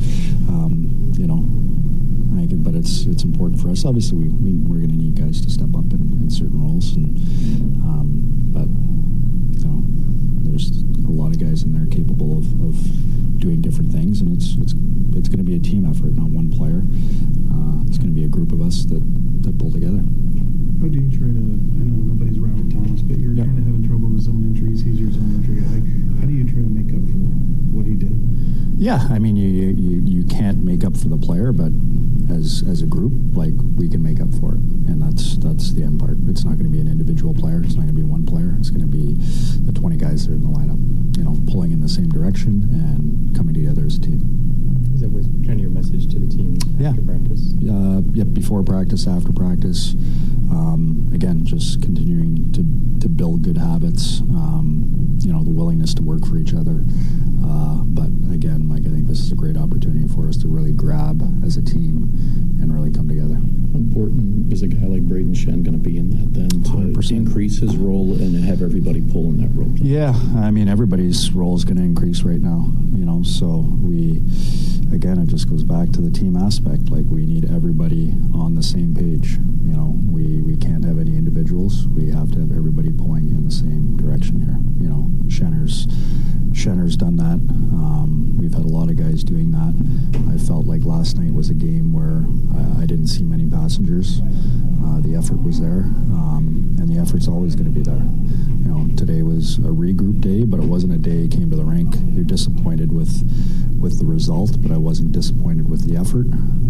but it's important for us. Obviously, we're going to need guys to step up in certain roles, but there's a lot of guys in there capable of doing different things, and it's going to be a team effort, not one player. It's going to be a group of us that pull together. How do you try to? I know nobody's Robert Thomas, but you're kind of having trouble with zone injuries. He's your zone injury guy. How do you try to make up for what he did? Yeah, I mean, you can't make up for the player, but as a group, we can make up for it, and that's the end part. It's not going to be an individual player. It's not going to be one player. It's going to be the 20 guys that are in the lineup, pulling in the same direction and coming together as a team. Is that kind of your message to the team after practice? Before practice, after practice. Again, just continuing to build good habits. The willingness to work for each other. But again, I think this is a great opportunity for us to really grab as a team and really come together. How important is a guy like Braden Shen going to be in that then to 100%. Increase his role and have everybody pull in that role? Yeah, I mean, everybody's role is going to increase right now, so it just goes back to the team aspect. We need everybody on the same page. We can't have any individuals. We have to have everybody pulling in the same direction here. Shenner's done that. We've had a lot of guys doing that. I felt like last night was a game where I didn't see many passengers. The effort was there, and the effort's always going to be there. Today was a regroup day, but it wasn't a day you came to the rink. You're disappointed with the result, but I wasn't disappointed with the effort.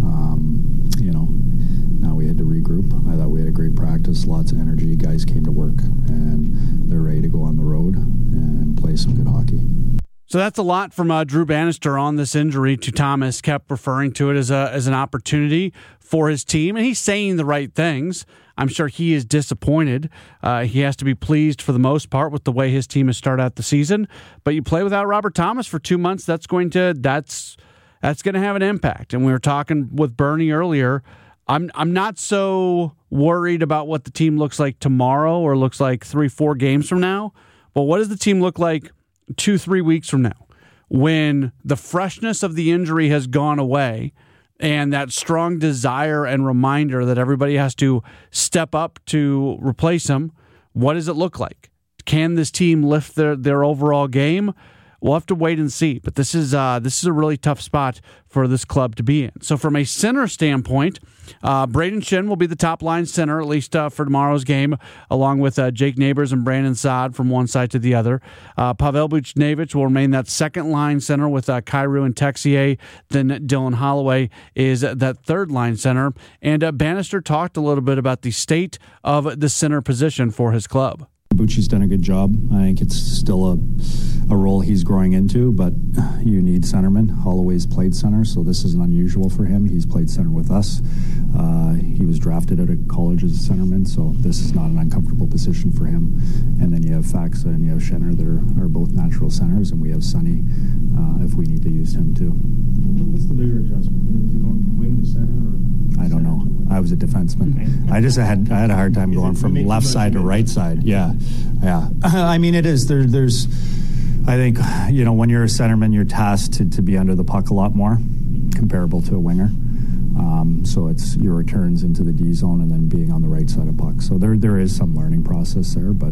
Now we had to regroup. I thought we had a great practice, lots of energy. Guys came to work, and they're ready to go on the road and play some good hockey. So that's a lot from Drew Bannister on this injury to Thomas. Kept referring to it as an opportunity for his team, and he's saying the right things. I'm sure he is disappointed. He has to be pleased for the most part with the way his team has started out the season. But you play without Robert Thomas for 2 months, that's going to have an impact. And we were talking with Bernie earlier. I'm not so worried about what the team looks like tomorrow or looks like 3-4 games from now. But what does the team look like 2-3 weeks from now, when the freshness of the injury has gone away and that strong desire and reminder that everybody has to step up to replace him? What does it look like? Can this team lift their overall game, we'll have to wait and see. But this is a really tough spot for this club to be in. So from a center standpoint, Braden Shen will be the top line center, at least for tomorrow's game, along with Jake Neighbors and Brandon Saad from one side to the other. Pavel Buchnevich will remain that second line center with Kyrou and Texier. Then Dylan Holloway is that third line center. And Bannister talked a little bit about the state of the center position for his club. Bucci's done a good job. I think it's still a role he's growing into, but you need centermen. Holloway's played center, so this isn't unusual for him. He's played center with us. He was drafted out of college as a centerman, so this is not an uncomfortable position for him. And then you have Faxa and you have Schenner that are both natural centers, and we have Sonny if we need to use him too. What's the bigger adjustment? Is it going from wing to center? Or I don't know. I was a defenseman. I had a hard time going from left side to right side. Yeah. I mean, it is. There's. I think when you're a centerman, you're tasked to be under the puck a lot more, comparable to a winger. So it's your returns into the D zone and then being on the right side of puck. So there is some learning process there, but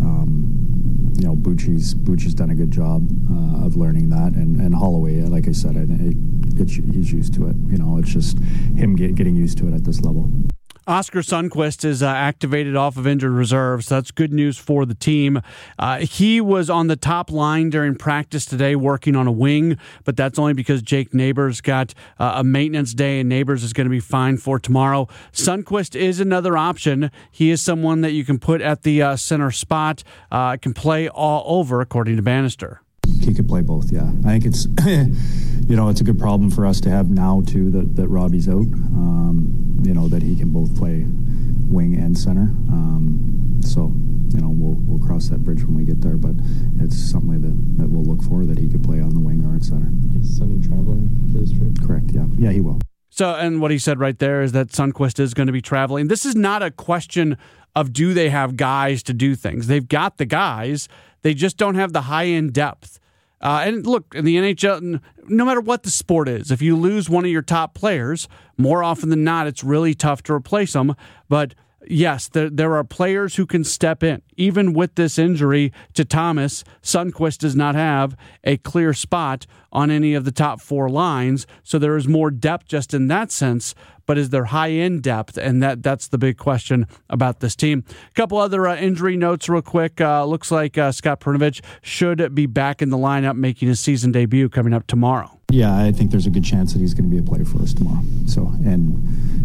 Bucci's done a good job of learning that, and Holloway, like I said, he's used to it. It's just him getting used to it at this level. Oscar Sundqvist is activated off of injured reserve, so that's good news for the team. He was on the top line during practice today working on a wing, but that's only because Jake Neighbors got a maintenance day, and Neighbors is going to be fine for tomorrow. Sundqvist is another option. He is someone that you can put at the center spot, can play all over, according to Bannister. He could play both, yeah. I think it's, it's a good problem for us to have now, too, that Robbie's out, that he can both play wing and center. We'll cross that bridge when we get there, but it's something that we'll look for, that he could play on the wing or at center. Is Sonny traveling for this trip? Correct, yeah. Yeah, he will. So, and what he said right there is that Sundqvist is going to be traveling. This is not a question of do they have guys to do things. They've got the guys. They just don't have the high-end depth. And look, in the NHL, no matter what the sport is, if you lose one of your top players, more often than not, it's really tough to replace them. But yes, there are players who can step in. Even with this injury to Thomas, Sundqvist does not have a clear spot on any of the top four lines, so there is more depth just in that sense. But is there high-end depth? And that's the big question about this team. A couple other injury notes real quick. Looks like Scott Perunovich should be back in the lineup, making his season debut coming up tomorrow. Yeah, I think there's a good chance that he's going to be a player for us tomorrow. So, and,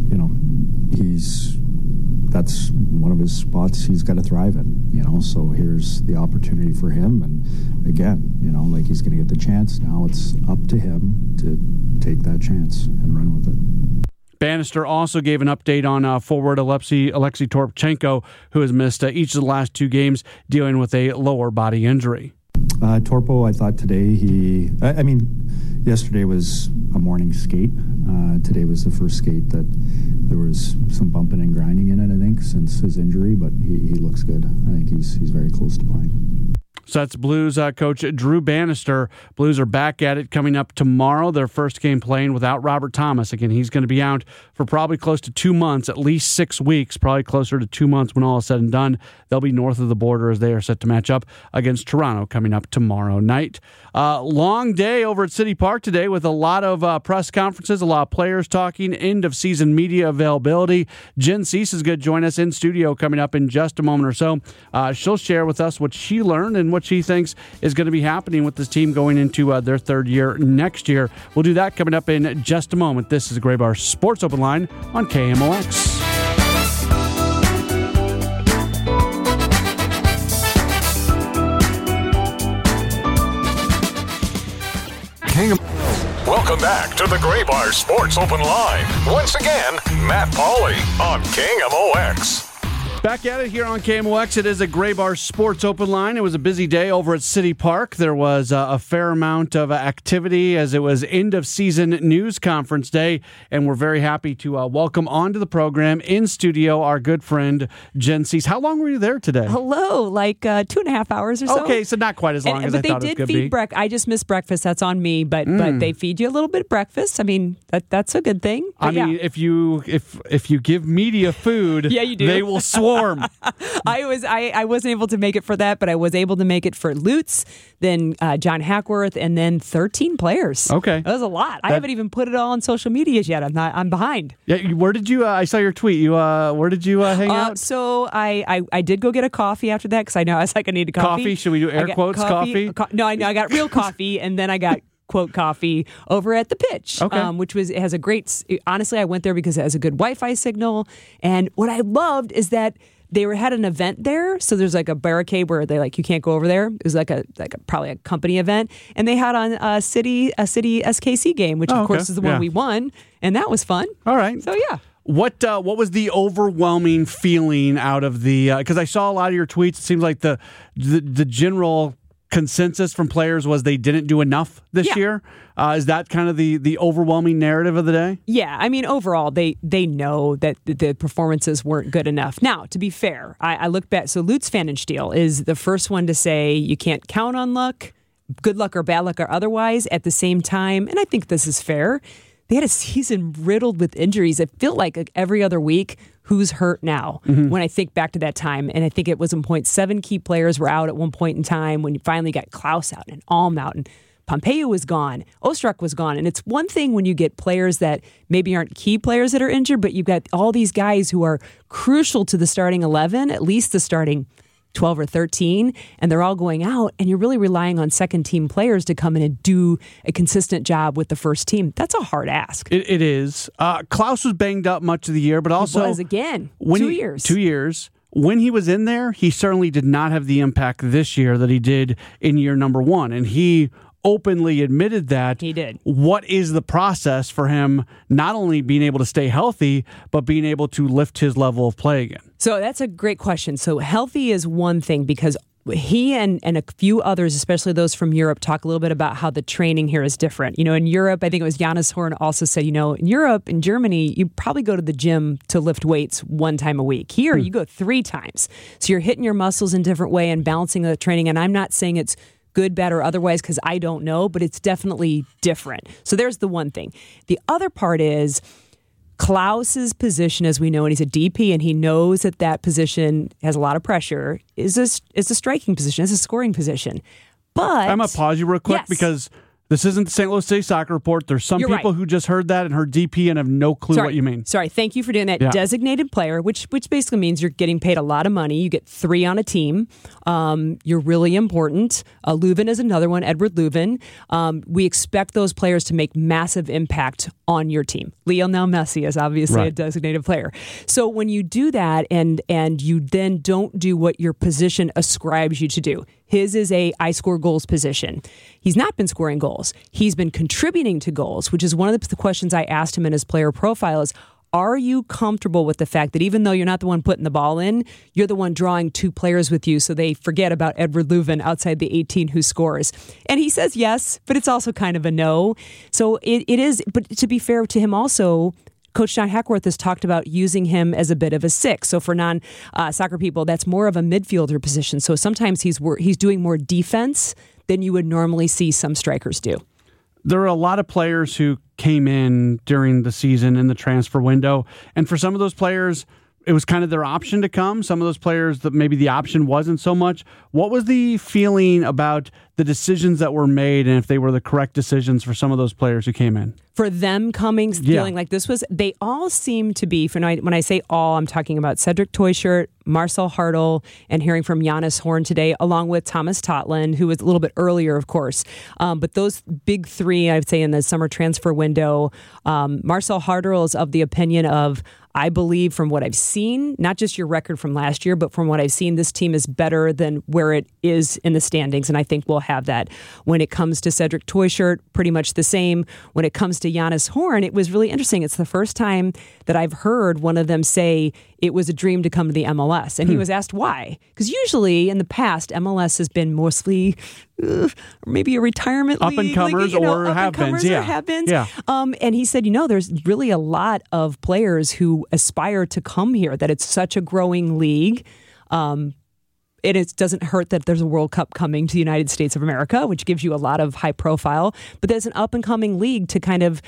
that's one of his spots he's got to thrive in, so here's the opportunity for him. And again, he's going to get the chance. Now it's up to him to take that chance and run with it. Bannister also gave an update on forward Alexei Torpchenko, who has missed each of the last two games dealing with a lower body injury. Torpo, I thought today yesterday was a morning skate. Today was the first skate that there was some bumping and grinding in it, I think, since his injury, but he looks good. I think he's very close to playing. So that's Blues coach Drew Bannister. Blues are back at it coming up tomorrow. Their first game playing without Robert Thomas. Again, he's going to be out for probably close to 2 months, at least 6 weeks, probably closer to 2 months when all is said and done. They'll be north of the border as they are set to match up against Toronto coming up tomorrow night. Long day over at City Park today with a lot of press conferences, a lot of players talking, end of season media availability. Jen Cease is going to join us in studio coming up in just a moment or so. She'll share with us what she learned and what she thinks is going to be happening with this team going into their third year next year. We'll do that coming up in just a moment. This is the Gray Bar Sports Open Line on KMOX. Welcome back to the Gray Bar Sports Open Line. Once again, Matt Pauley on KMOX. Back at it here on KMOX. It is a Gray Bar Sports Open Line. It was a busy day over at City Park. There was a fair amount of activity as it was end of season news conference day, and we're very happy to welcome onto the program in studio our good friend Jen Cease. How long were you there today? Hello, like 2.5 hours or so. Okay, so not quite as long as I thought it was going to be. I just missed breakfast. That's on me, but they feed you a little bit of breakfast. I mean, that's a good thing. But I mean, if you give media food, yeah, you do. They will swallow warm. I wasn't able to make it for that, but I was able to make it for Lutz, then John Hackworth, and then 13 players. Okay. That was a lot. I haven't even put it all on social media yet. I'm behind. Yeah. Where did you, I saw your tweet. Where did you hang out? So I did go get a coffee after that because I know I was like, I need a coffee. Coffee? Should we do air quotes coffee? No, I got real coffee, and then I got quote coffee over at the Pitch, which has a great, honestly, I went there because it has a good Wi-Fi signal. And what I loved is that they had an event there. So there's like a barricade where they you can't go over there. It was like probably a company event. And they had on a city SKC game, which of course is the one we won. And that was fun. All right. So yeah. What was the overwhelming feeling out of the, because I saw a lot of your tweets. It seems like the general consensus from players was they didn't do enough this year. Is that kind of the overwhelming narrative of the day? Yeah, I mean, overall, they know that the performances weren't good enough. Now, to be fair, I look back. So Lutz Pfannenstiel is the first one to say you can't count on luck, good luck or bad luck or otherwise. At the same time, and I think this is fair, they had a season riddled with injuries. It felt like every other week, who's hurt now? Mm-hmm. When I think back to that time, and I think it was in point 7 key players were out at one point in time when you finally got Klaus out and Alm out and Pompeu was gone, Ostrak was gone. And it's one thing when you get players that maybe aren't key players that are injured, but you've got all these guys who are crucial to the starting 11, at least the starting 12 or 13, and they're all going out, and you're really relying on second-team players to come in and do a consistent job with the first team. That's a hard ask. It is. Klaus was banged up much of the year, but also... He was again. 2 years. 2 years. When he was in there, he certainly did not have the impact this year that he did in year number 1, and he openly admitted that. He did. What is the process for him not only being able to stay healthy, but being able to lift his level of play again? So that's a great question. So healthy is one thing because he and a few others, especially those from Europe, talk a little bit about how the training here is different. You know, in Europe, I think it was Jonas Horn also said, in Europe, in Germany, you probably go to the gym to lift weights 1 time a week. Here, you go 3 times. So you're hitting your muscles in a different way and balancing the training. And I'm not saying it's good, bad, or otherwise, because I don't know, but it's definitely different. So there's the one thing. The other part is Klaus's position, as we know, and he's a DP, and he knows that position has a lot of pressure, is a striking position, is a scoring position. But I'm going to pause you real quick because this isn't the St. Louis City Soccer Report. There's some people who just heard that and heard DP and have no clue what you mean. Sorry, thank you for doing that. Yeah. Designated player, which basically means you're getting paid a lot of money. You get 3 on a team. You're really important. Leuven is another one, Edward Leuven. We expect those players to make massive impact on your team. Lionel Messi is obviously a designated player. So when you do that and you then don't do what your position ascribes you to do, his is I score goals position. He's not been scoring goals. He's been contributing to goals, which is one of the questions I asked him in his player profile is, are you comfortable with the fact that even though you're not the one putting the ball in, you're the one drawing 2 players with you so they forget about Edward Leuven outside the 18 who scores? And he says yes, but it's also kind of a no. So it is, but to be fair to him also, Coach John Hackworth has talked about using him as a bit of a 6. So for non-soccer people, that's more of a midfielder position. So sometimes he's doing more defense than you would normally see some strikers do. There are a lot of players who came in during the season in the transfer window. And for some of those players, it was kind of their option to come. Some of those players that maybe the option wasn't so much. What was the feeling about the decisions that were made and if they were the correct decisions for some of those players who came in? For them coming, feeling like this was, they all seem to be, when I say all, I'm talking about Cedric Teuchert, Marcel Hartl, and hearing from Jonas Horn today, along with Thomas Totland, who was a little bit earlier, of course. But those big 3, I would say, in the summer transfer window, Marcel Hartl is of the opinion of, I believe from what I've seen, not just your record from last year, but from what I've seen, this team is better than where it is in the standings, and I think we'll have that. When it comes to Cedric Teuchert, pretty much the same. When it comes to Jonas Horn, it was really interesting. It's the first time that I've heard one of them say it was a dream to come to the MLS. And he was asked why. Because usually in the past, MLS has been mostly maybe a retirement league. Up-and-comers or have-beens. Yeah. And he said, there's really a lot of players who aspire to come here, that it's such a growing league. it doesn't hurt that there's a World Cup coming to the United States of America, which gives you a lot of high profile. But there's an up and coming league to kind of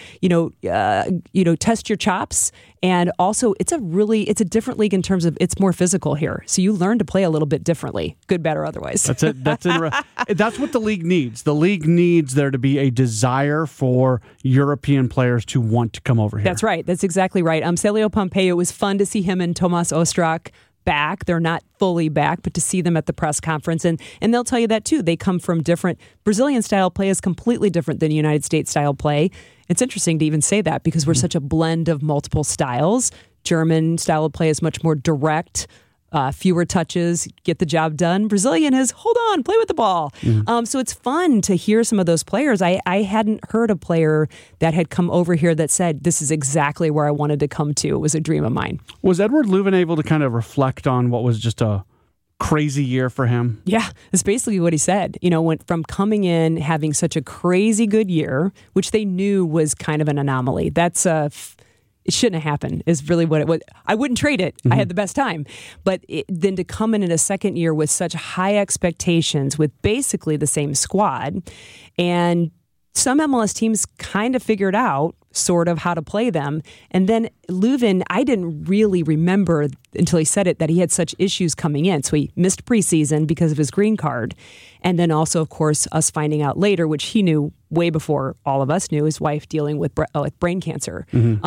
test your chops, and also it's a different league in terms of it's more physical here. So you learn to play a little bit differently, good, bad, or otherwise. That's it. That's what the league needs. The league needs there to be a desire for European players to want to come over here. That's right. That's exactly right. Celio Pompeu, it was fun to see him and Tomas Ostrak back. They're not fully back, but to see them at the press conference. And they'll tell you that too. They come from different. Brazilian style play is completely different than United States style play. It's interesting to even say that because we're such a blend of multiple styles. German style of play is much more direct, fewer touches, get the job done. Brazilian is, hold on, play with the ball. So it's fun to hear some of those players. I hadn't heard a player that had come over here that said, this is exactly where I wanted to come to. It was a dream of mine. Was Edward Leuven able to kind of reflect on what was just a crazy year for him? Yeah, that's basically what he said. Went from coming in, having such a crazy good year, which they knew was kind of an anomaly. That's it shouldn't have happened is really what it was. I wouldn't trade it. I had the best time. But then to come in a second year with such high expectations with basically the same squad, and some MLS teams kind of figured out sort of how to play them. And then Leuven, I didn't really remember until he said it that he had such issues coming in. So he missed preseason because of his green card. And then also, of course, us finding out later, which he knew way before all of us knew, his wife dealing with brain cancer.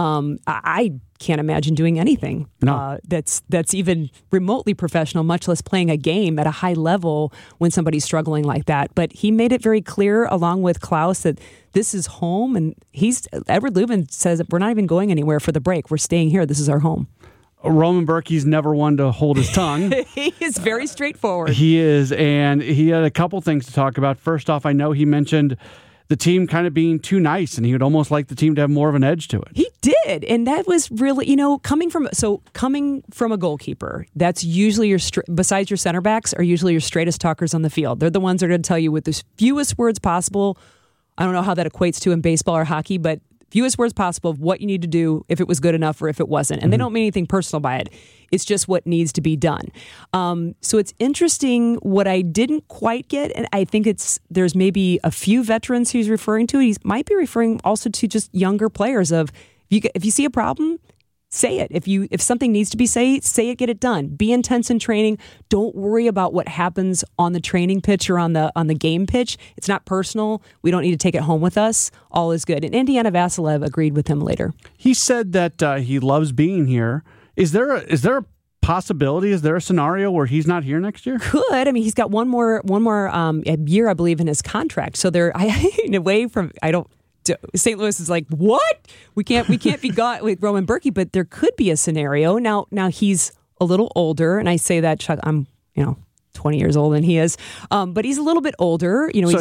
I can't imagine doing anything that's even remotely professional, much less playing a game at a high level when somebody's struggling like that. But he made it very clear, along with Klaus, that this is home. And Edward Leuven says we're not even going anywhere for the break. We're staying here. This is our home. Roman Berkey's never one to hold his tongue. He is very straightforward. He is, and he had a couple things to talk about. First off, I know he mentioned the team kind of being too nice, and he would almost like the team to have more of an edge to it. He did, and that was really, coming from a goalkeeper, that's usually besides your center backs, are usually your straightest talkers on the field. They're the ones that are going to tell you with the fewest words possible. I don't know how that equates to in baseball or hockey, but fewest words possible of what you need to do, if it was good enough or if it wasn't. And they don't mean anything personal by it. It's just what needs to be done. So it's interesting what I didn't quite get, and I think there's maybe a few veterans he's referring to. He might be referring also to just younger players of, if you see a problem, say it. If something needs to be said, say it, get it done. Be intense in training. Don't worry about what happens on the training pitch or on the game pitch. It's not personal. We don't need to take it home with us. All is good. And Indiana Vasilev agreed with him later. He said that he loves being here. Is there a possibility? Is there a scenario where he's not here next year? Could. I mean, he's got one more year, I believe, in his contract. So in a way, St. Louis is like, what? We can't be gone with Roman Berkey, but there could be a scenario. Now he's a little older, and I say that, Chuck, I'm 20 years older than he is, but he's a little bit older. So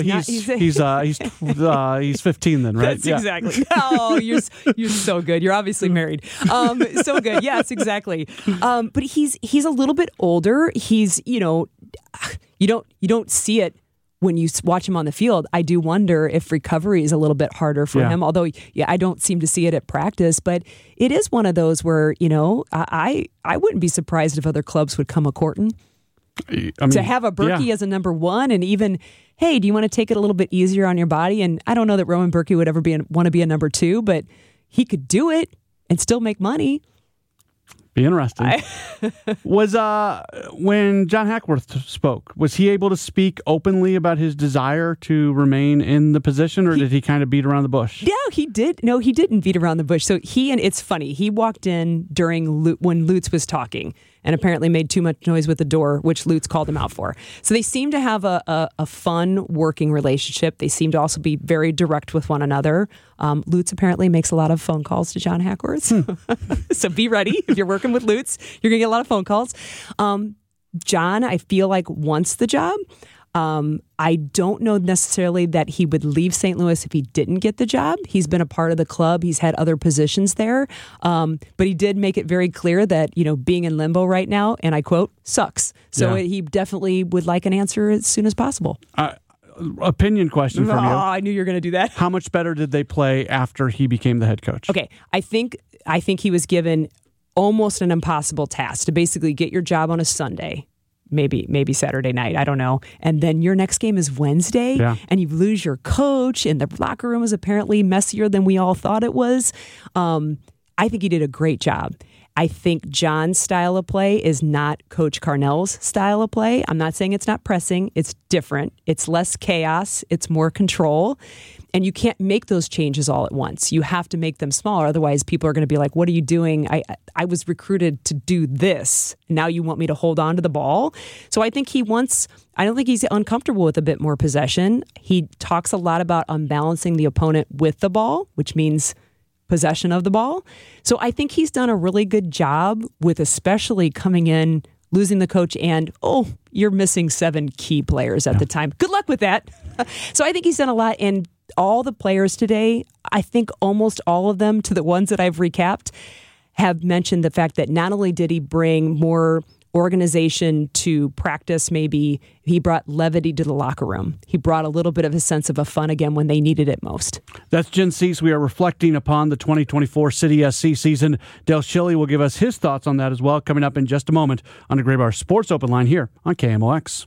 he's 15 then, right? That's exactly. Oh, you're so good. You're obviously married. So good. Yes, exactly. But he's a little bit older. He's you don't see it when you watch him on the field. I do wonder if recovery is a little bit harder for him, although I don't seem to see it at practice, but it is one of those where, I wouldn't be surprised if other clubs would come a-courting. To have a Berkey as a number one, and even, hey, do you want to take it a little bit easier on your body? And I don't know that Roman Berkey would ever want to be a number two, but he could do it and still make money. Be interesting. Was when John Hackworth spoke, was he able to speak openly about his desire to remain in the position, or did he kind of beat around the bush? Yeah, he did. No, he didn't beat around the bush. So it's funny. He walked in when Lutz was talking, and apparently made too much noise with the door, which Lutz called him out for. So they seem to have a fun working relationship. They seem to also be very direct with one another. Lutz apparently makes a lot of phone calls to John Hackworth. So be ready. If you're working with Lutz, you're going to get a lot of phone calls. John, I feel like, wants the job. I don't know necessarily that he would leave St. Louis if he didn't get the job. He's been a part of the club. He's had other positions there. But he did make it very clear that, being in limbo right now, and I quote, sucks. So he definitely would like an answer as soon as possible. Opinion question from you. Oh, I knew you were going to do that. How much better did they play after he became the head coach? Okay. I think he was given almost an impossible task to basically get your job on a Sunday, maybe Saturday night. I don't know. And then your next game is Wednesday, and you lose your coach, and the locker room is apparently messier than we all thought it was. I think he did a great job. I think John's style of play is not Coach Carnell's style of play. I'm not saying it's not pressing. It's different. It's less chaos. It's more control. And you can't make those changes all at once. You have to make them smaller. Otherwise, people are going to be like, what are you doing? I was recruited to do this. Now you want me to hold on to the ball? So I think I don't think he's uncomfortable with a bit more possession. He talks a lot about unbalancing the opponent with the ball, which means possession of the ball. So I think he's done a really good job with especially coming in, losing the coach, and, you're missing 7 key players at the time. Good luck with that. So I think he's done a lot. And all the players today, I think almost all of them, to the ones that I've recapped, have mentioned the fact that not only did he bring more organization to practice, maybe he brought levity to the locker room. He brought a little bit of a sense of a fun again when they needed it most. That's Jen Cease. We are reflecting upon the 2024 City SC season. Dale Schilly will give us his thoughts on that as well, coming up in just a moment on the Graybar Sports Open Line here on KMOX.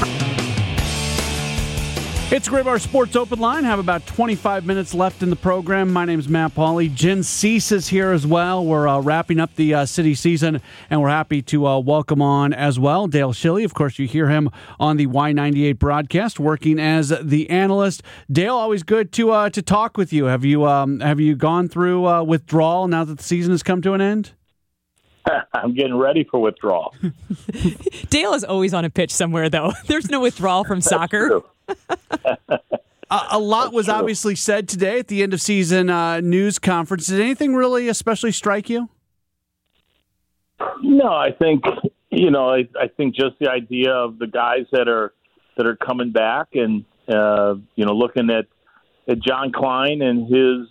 It's Graybar Sports Open Line. Have about 25 minutes left in the program. My name is Matt Pauley. Jen Cease is here as well. We're wrapping up the city season, and we're happy to welcome on as well Dale Schilly. Of course, you hear him on the Y98 broadcast, working as the analyst. Dale, always good to talk with you. Have you gone through withdrawal now that the season has come to an end? I'm getting ready for withdrawal. Dale is always on a pitch somewhere, though. There's no withdrawal from soccer. True. A lot was obviously said today at the end of season news conference. Did anything really especially strike you? No, I think I think just the idea of the guys that are coming back, and looking at John Klein and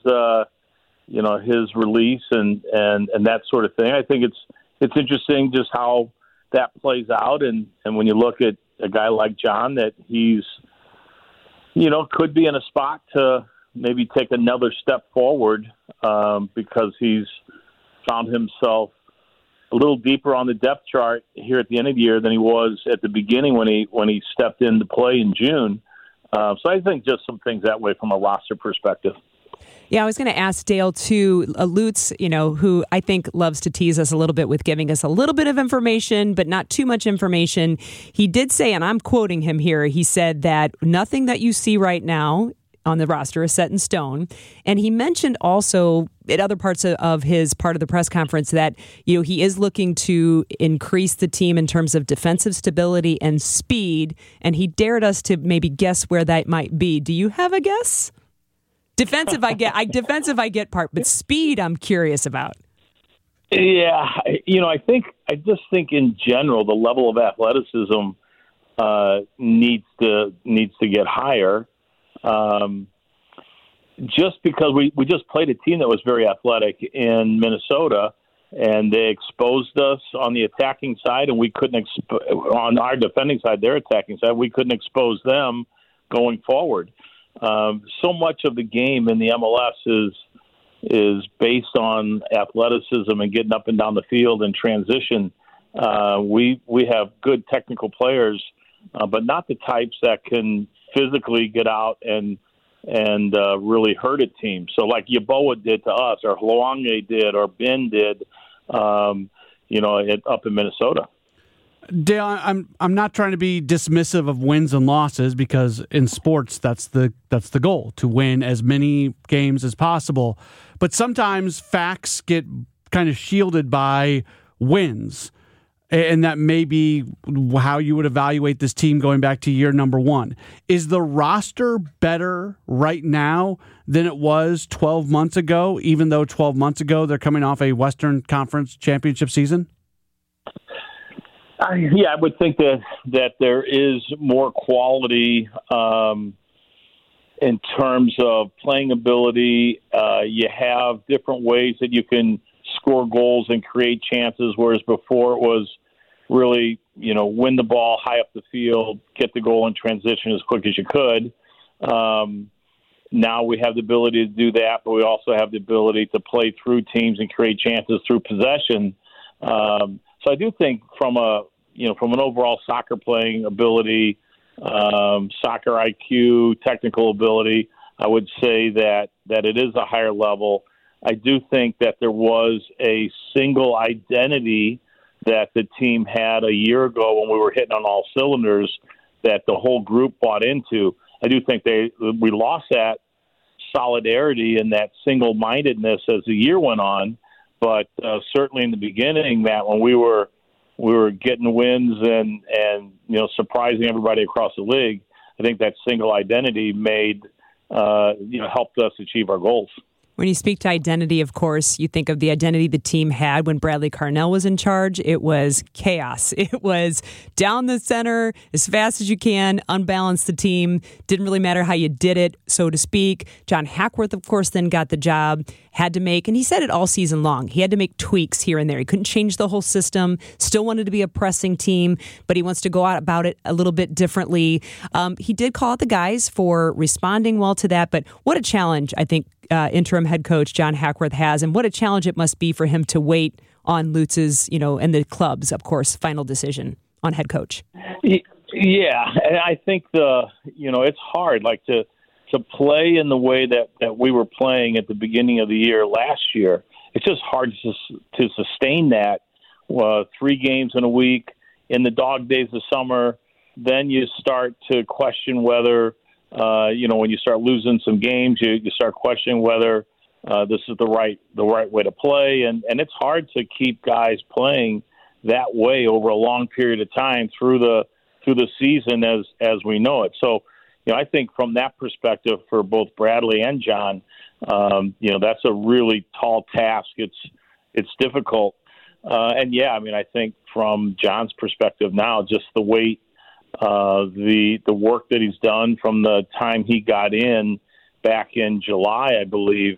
his release and that sort of thing. I think it's interesting just how that plays out, and when you look at a guy like John, that he's could be in a spot to maybe take another step forward because he's found himself a little deeper on the depth chart here at the end of the year than he was at the beginning when he stepped into play in June. So I think just some things that way from a roster perspective. Yeah, I was going to ask Dale, too, Lutz, who I think loves to tease us a little bit with giving us a little bit of information, but not too much information. He did say, and I'm quoting him here, he said that nothing that you see right now on the roster is set in stone. And he mentioned also at other parts of his part of the press conference that, he is looking to increase the team in terms of defensive stability and speed. And he dared us to maybe guess where that might be. Do you have a guess? Defensive, I get part, but speed, I'm curious about. Yeah, I just think in general the level of athleticism needs to get higher. Just because we just played a team that was very athletic in Minnesota, and they exposed us on the attacking side, and we couldn't on our defending side, their attacking side, we couldn't expose them going forward. So much of the game in the MLS is based on athleticism and getting up and down the field and transition. We have good technical players, but not the types that can physically get out and really hurt a team. So like Yeboah did to us, or Hluange did, or Ben did, up in Minnesota. Dale, I'm not trying to be dismissive of wins and losses, because in sports that's the goal, to win as many games as possible. But sometimes facts get kind of shielded by wins, and that may be how you would evaluate this team going back to year number 1. Is the roster better right now than it was 12 months ago, even though 12 months ago they're coming off a Western Conference championship season? I would think that there is more quality in terms of playing ability. You have different ways that you can score goals and create chances, whereas before it was really, win the ball high up the field, get the goal in transition as quick as you could. Now we have the ability to do that, but we also have the ability to play through teams and create chances through possession. So I do think from a from an overall soccer playing ability, soccer IQ, technical ability, I would say that it is a higher level. I do think that there was a single identity that the team had a year ago when we were hitting on all cylinders that the whole group bought into. I do think we lost that solidarity and that single-mindedness as the year went on, but certainly in the beginning, Matt, when we were getting wins and surprising everybody across the league, I think that single identity helped us achieve our goals. When you speak to identity, of course, you think of the identity the team had when Bradley Carnell was in charge. It was chaos. It was down the center as fast as you can, unbalance the team. Didn't really matter how you did it, so to speak. John Hackworth, of course, then got the job, had to make, and he said it all season long, he had to make tweaks here and there. He couldn't change the whole system, still wanted to be a pressing team, but he wants to go out about it a little bit differently. He did call out the guys for responding well to that, but what a challenge, I think, interim head coach John Hackworth has, and what a challenge it must be for him to wait on Lutz's, and the club's, of course, final decision on head coach. Yeah, and I think it's hard, to play in the way that we were playing at the beginning of the year last year. It's just hard to sustain that 3 games in a week in the dog days of summer. Then you start to question whether. When you start losing some games, you start questioning whether this is the right way to play, and it's hard to keep guys playing that way over a long period of time through the season as we know it. So, I think from that perspective for both Bradley and John, that's a really tall task. It's difficult, I think from John's perspective now, just the weight. The work that he's done from the time he got in back in July, I believe,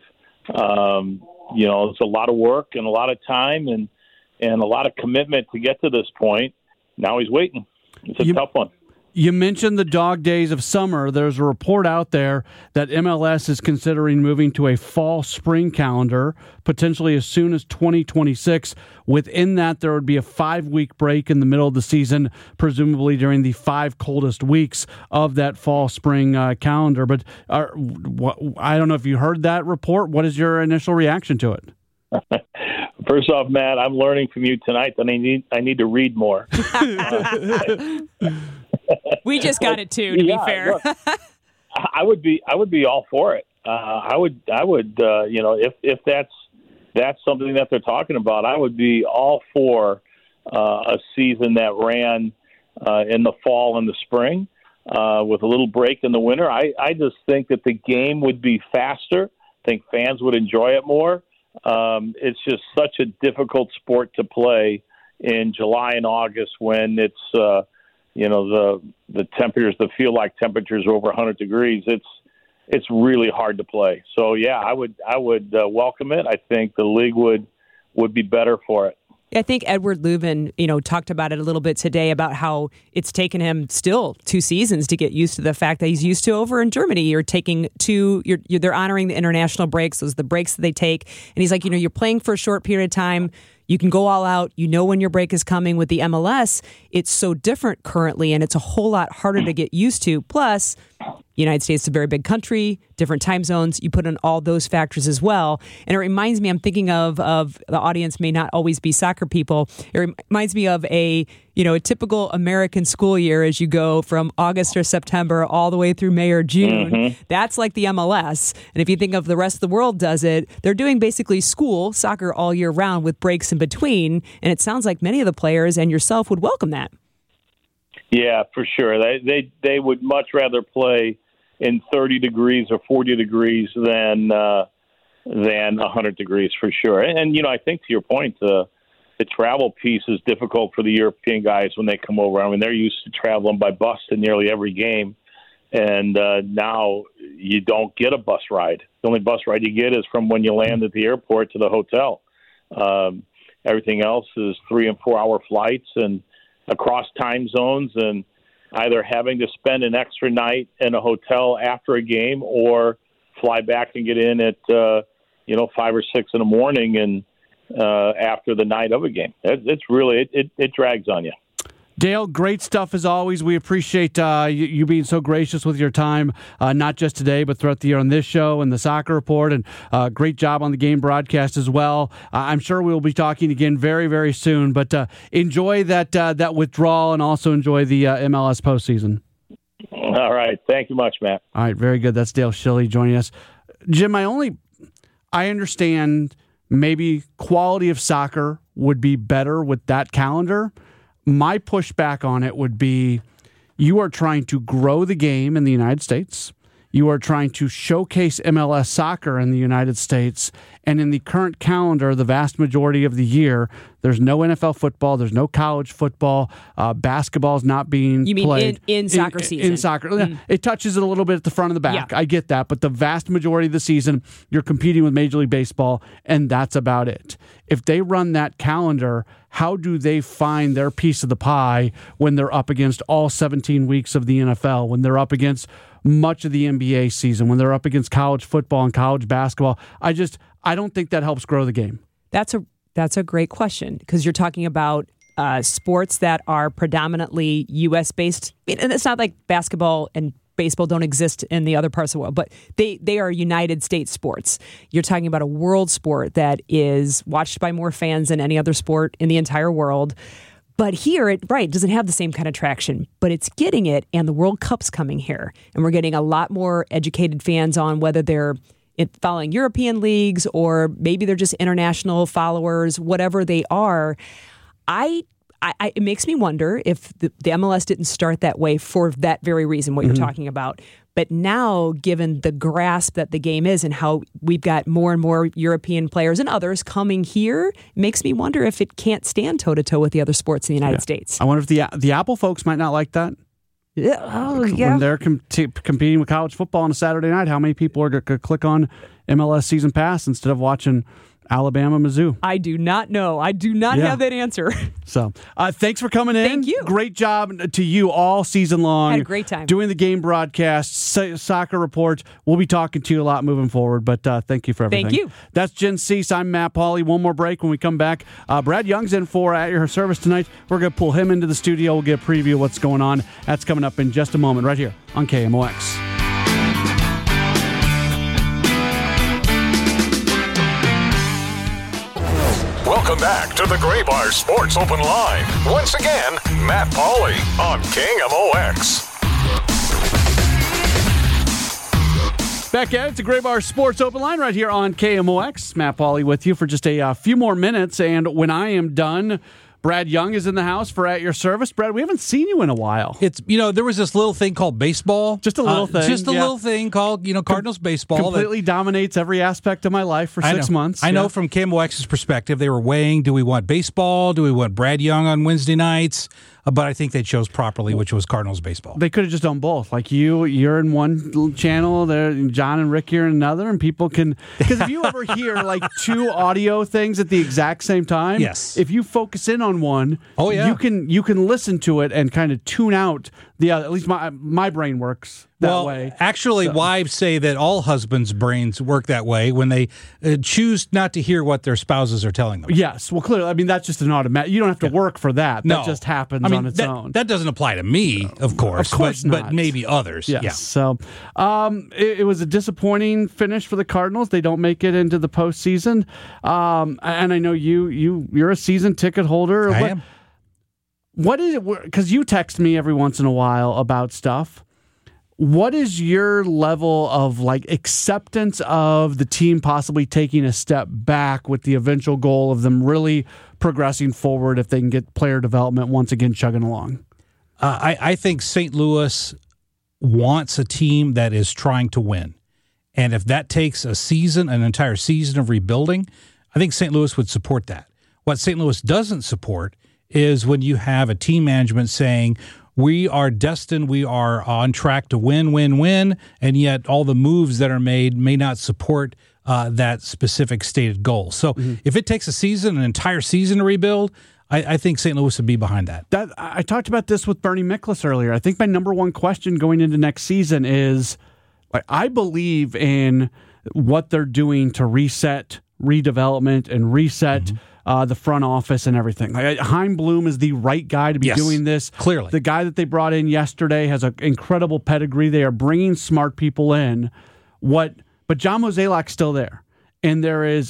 it's a lot of work and a lot of time and a lot of commitment to get to this point. Now he's waiting. It's a tough one. You mentioned the dog days of summer. There's a report out there that MLS is considering moving to a fall-spring calendar, potentially as soon as 2026. Within that, there would be a 5-week break in the middle of the season, presumably during the 5 coldest weeks of that fall-spring calendar. But I don't know if you heard that report. What is your initial reaction to it? First off, Matt, I'm learning from you tonight that I need to read more. We just got it too, to be fair. Look, I would be all for it. I would, if that's something that they're talking about, I would be all for a season that ran in the fall and the spring with a little break in the winter. I just think that the game would be faster. I think fans would enjoy it more. It's just such a difficult sport to play in July and August when it's the temperatures, the feel like temperatures over 100 degrees. It's really hard to play. So yeah, I would welcome it. I think the league would be better for it. I think Edward Leuven, talked about it a little bit today about how it's taken him still 2 seasons to get used to the fact that he's used to over in Germany. You're taking they're honoring the international breaks. Those are the breaks that they take. And he's like, you're playing for a short period of time. You can go all out. When your break is coming. With the MLS, it's so different currently, and it's a whole lot harder to get used to. Plus, the United States is a very big country, different time zones. You put in all those factors as well. And it reminds me, I'm thinking of the audience may not always be soccer people. It reminds me of a typical American school year as you go from August or September all the way through May or June. Mm-hmm. That's like the MLS. And if you think of the rest of the world does it, they're doing basically soccer all year round with breaks in between. And it sounds like many of the players and yourself would welcome that. Yeah, for sure. They would much rather play in 30 degrees or 40 degrees than 100 degrees for sure. And I think to your point, the travel piece is difficult for the European guys when they come over. I mean, they're used to traveling by bus to nearly every game, and now you don't get a bus ride. The only bus ride you get is from when you land at the airport to the hotel. Everything else is 3 and 4 hour flights and across time zones, and either having to spend an extra night in a hotel after a game or fly back and get in at 5 or 6 in the morning and after the night of a game. It's really it drags on you. Dale, great stuff as always. We appreciate you being so gracious with your time, not just today, but throughout the year on this show and the Soccer Report, and great job on the game broadcast as well. I'm sure we will be talking again very, very soon, but enjoy that withdrawal and also enjoy the MLS postseason. All right. Thank you much, Matt. All right, very good. That's Dale Schilly joining us. Jim, I understand maybe quality of soccer would be better with that calendar. My pushback on it would be you are trying to grow the game in the United States. You are trying to showcase MLS soccer in the United States. And in the current calendar, the vast majority of the year, there's no NFL football. There's no college football. Basketball is not being played. In soccer season? In soccer. It touches it a little bit at the front and the back. Yeah. I get that. But the vast majority of the season, you're competing with Major League Baseball, and that's about it. If they run that calendar, how do they find their piece of the pie when they're up against all 17 weeks of the NFL, when they're up against much of the NBA season, when they're up against college football and college basketball? I don't think that helps grow the game. That's a great question, because you're talking about sports that are predominantly U.S.-based. And it's not like basketball and baseball don't exist in the other parts of the world, but they are United States sports. You're talking about a world sport that is watched by more fans than any other sport in the entire world. But here, it doesn't have the same kind of traction, but it's getting it, and the World Cup's coming here. And we're getting a lot more educated fans on whether they're following European leagues or maybe they're just international followers, whatever they are. It makes me wonder if the MLS didn't start that way for that very reason, what you're talking about. But now, given the grasp that the game is and how we've got more and more European players and others coming here, it makes me wonder if it can't stand toe-to-toe with the other sports in the United States. I wonder if the Apple folks might not like that. Yeah. Oh, yeah. When they're competing with college football on a Saturday night, how many people are going to click on MLS Season Pass instead of watching Alabama, Mizzou? I do not know. I do not have that answer. So, thanks for coming in. Thank you. Great job to you all season long. Had a great time doing the game broadcast, Soccer Report. We'll be talking to you a lot moving forward, but thank you for everything. Thank you. That's Jen Cease. I'm Matt Pauley. One more break. When we come back, Brad Young's in for At Your Service tonight. We're going to pull him into the studio. We'll get a preview of what's going on. That's coming up in just a moment right here on KMOX. Welcome back to the Gray Bar Sports Open Line. Once again, Matt Pauley on KMOX. Back at it, the Gray Bar Sports Open Line right here on KMOX. Matt Pauley with you for just a few more minutes, and when I am done, Brad Young is in the house for At Your Service. Brad, we haven't seen you in a while. It's there was this little thing called baseball. Just a little thing. Just a little thing called, Cardinals baseball. Completely dominates every aspect of my life for 6 months. I know from KMOX's perspective, they were weighing, do we want baseball? Do we want Brad Young on Wednesday nights? But I think they chose properly, which was Cardinals baseball. They could have just done both. Like you're in one channel, there, John and Rick here in another, and people can. Because if you ever hear like two audio things at the exact same time, yes. If you focus in on one, you can listen to it and kind of tune out the other. At least my brain works that way. Actually, wives say that all husbands' brains work that way when they choose not to hear what their spouses are telling them. Yes. Well, clearly, I mean, that's just an automatic. You don't have to work for that. No. That just happens on its own. That doesn't apply to me, of course. Of course not. But maybe others. Yes. Yeah. So it was a disappointing finish for the Cardinals. They don't make it into the postseason. And I know you're a season ticket holder. I am. What is it? Because you text me every once in a while about stuff. What is your level of acceptance of the team possibly taking a step back with the eventual goal of them really progressing forward if they can get player development once again chugging along? I think St. Louis wants a team that is trying to win. And if that takes an entire season of rebuilding, I think St. Louis would support that. What St. Louis doesn't support is when you have a team management saying, we are destined, we are on track to win, and yet all the moves that are made may not support that specific stated goal. So if it takes an entire season to rebuild, I think St. Louis would be behind that. I talked about this with Bernie Miklas earlier. I think my number one question going into next season is, I believe in what they're doing to reset redevelopment and reset the front office and everything. Chaim Bloom is the right guy to be doing this. Clearly. The guy that they brought in yesterday has an incredible pedigree. They are bringing smart people in. But John Mozeliak's still there. And there is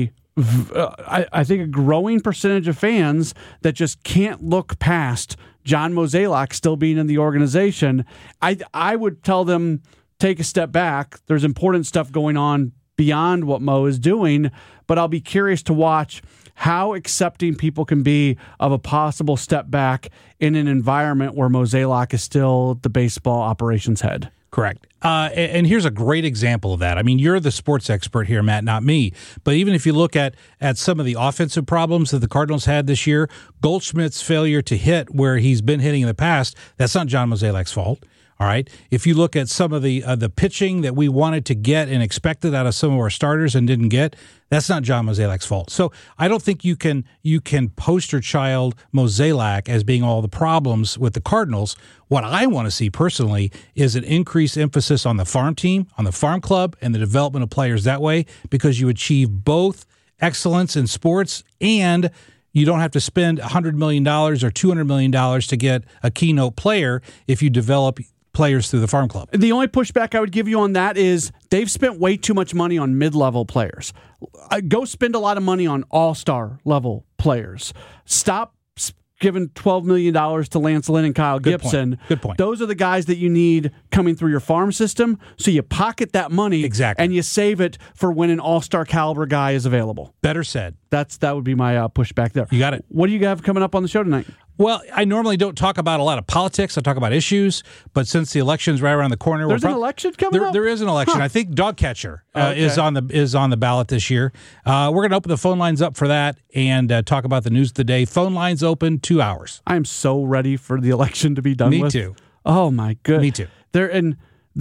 I think a growing percentage of fans that just can't look past John Mozeliak still being in the organization. I would tell them, take a step back. There's important stuff going on beyond what Mo is doing, but I'll be curious to watch how accepting people can be of a possible step back in an environment where Mozeliak is still the baseball operations head. Correct. And here's a great example of that. I mean, you're the sports expert here, Matt, not me. But even if you look at some of the offensive problems that the Cardinals had this year, Goldschmidt's failure to hit where he's been hitting in the past, that's not John Mozeliak's fault. All right. If you look at some of the pitching that we wanted to get and expected out of some of our starters and didn't get, that's not John Mozeliak's fault. So I don't think you can poster child Mozeliak as being all the problems with the Cardinals. What I want to see personally is an increased emphasis on the farm team, on the farm club, and the development of players that way, because you achieve both excellence in sports and you don't have to spend $100 million or $200 million to get a keynote player if you develop players through the farm club. The only pushback I would give you on that is they've spent way too much money on mid-level players. Go spend a lot of money on all-star level players. Stop giving $12 million to Lance Lynn and Kyle Gibson. Good point. Those are the guys that you need coming through your farm system, so you pocket that money and you save it for when an all-star caliber guy is available. Better said. That would be my pushback there. You got it. What do you have coming up on the show tonight? Well, I normally don't talk about a lot of politics. I talk about issues, but since the election's right around the corner, there's an election coming up. There is an election. I think dog catcher is on the ballot this year. We're going to open the phone lines up for that and talk about the news of the day. Phone lines open 2 hours. I am so ready for the election to be done. Me too. Oh my goodness. Me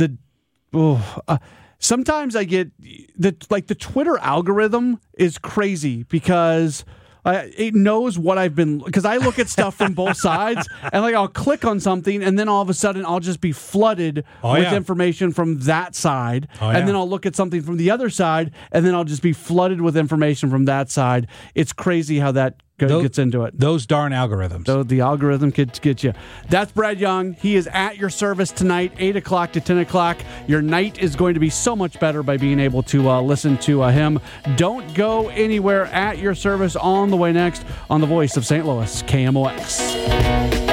too. Sometimes I get the Twitter algorithm is crazy because it knows what I've been, because I look at stuff from both sides and I'll click on something and then all of a sudden I'll just be flooded with information from that side. And then I'll look at something from the other side and then I'll just be flooded with information from that side. It's crazy how that gets into it. Those darn algorithms. The algorithm could get you. That's Brad Young. He is at your service tonight, 8 o'clock to 10 o'clock. Your night is going to be so much better by being able to listen to him. Don't go anywhere. At your service on the way next on the voice of St. Louis, KMOX.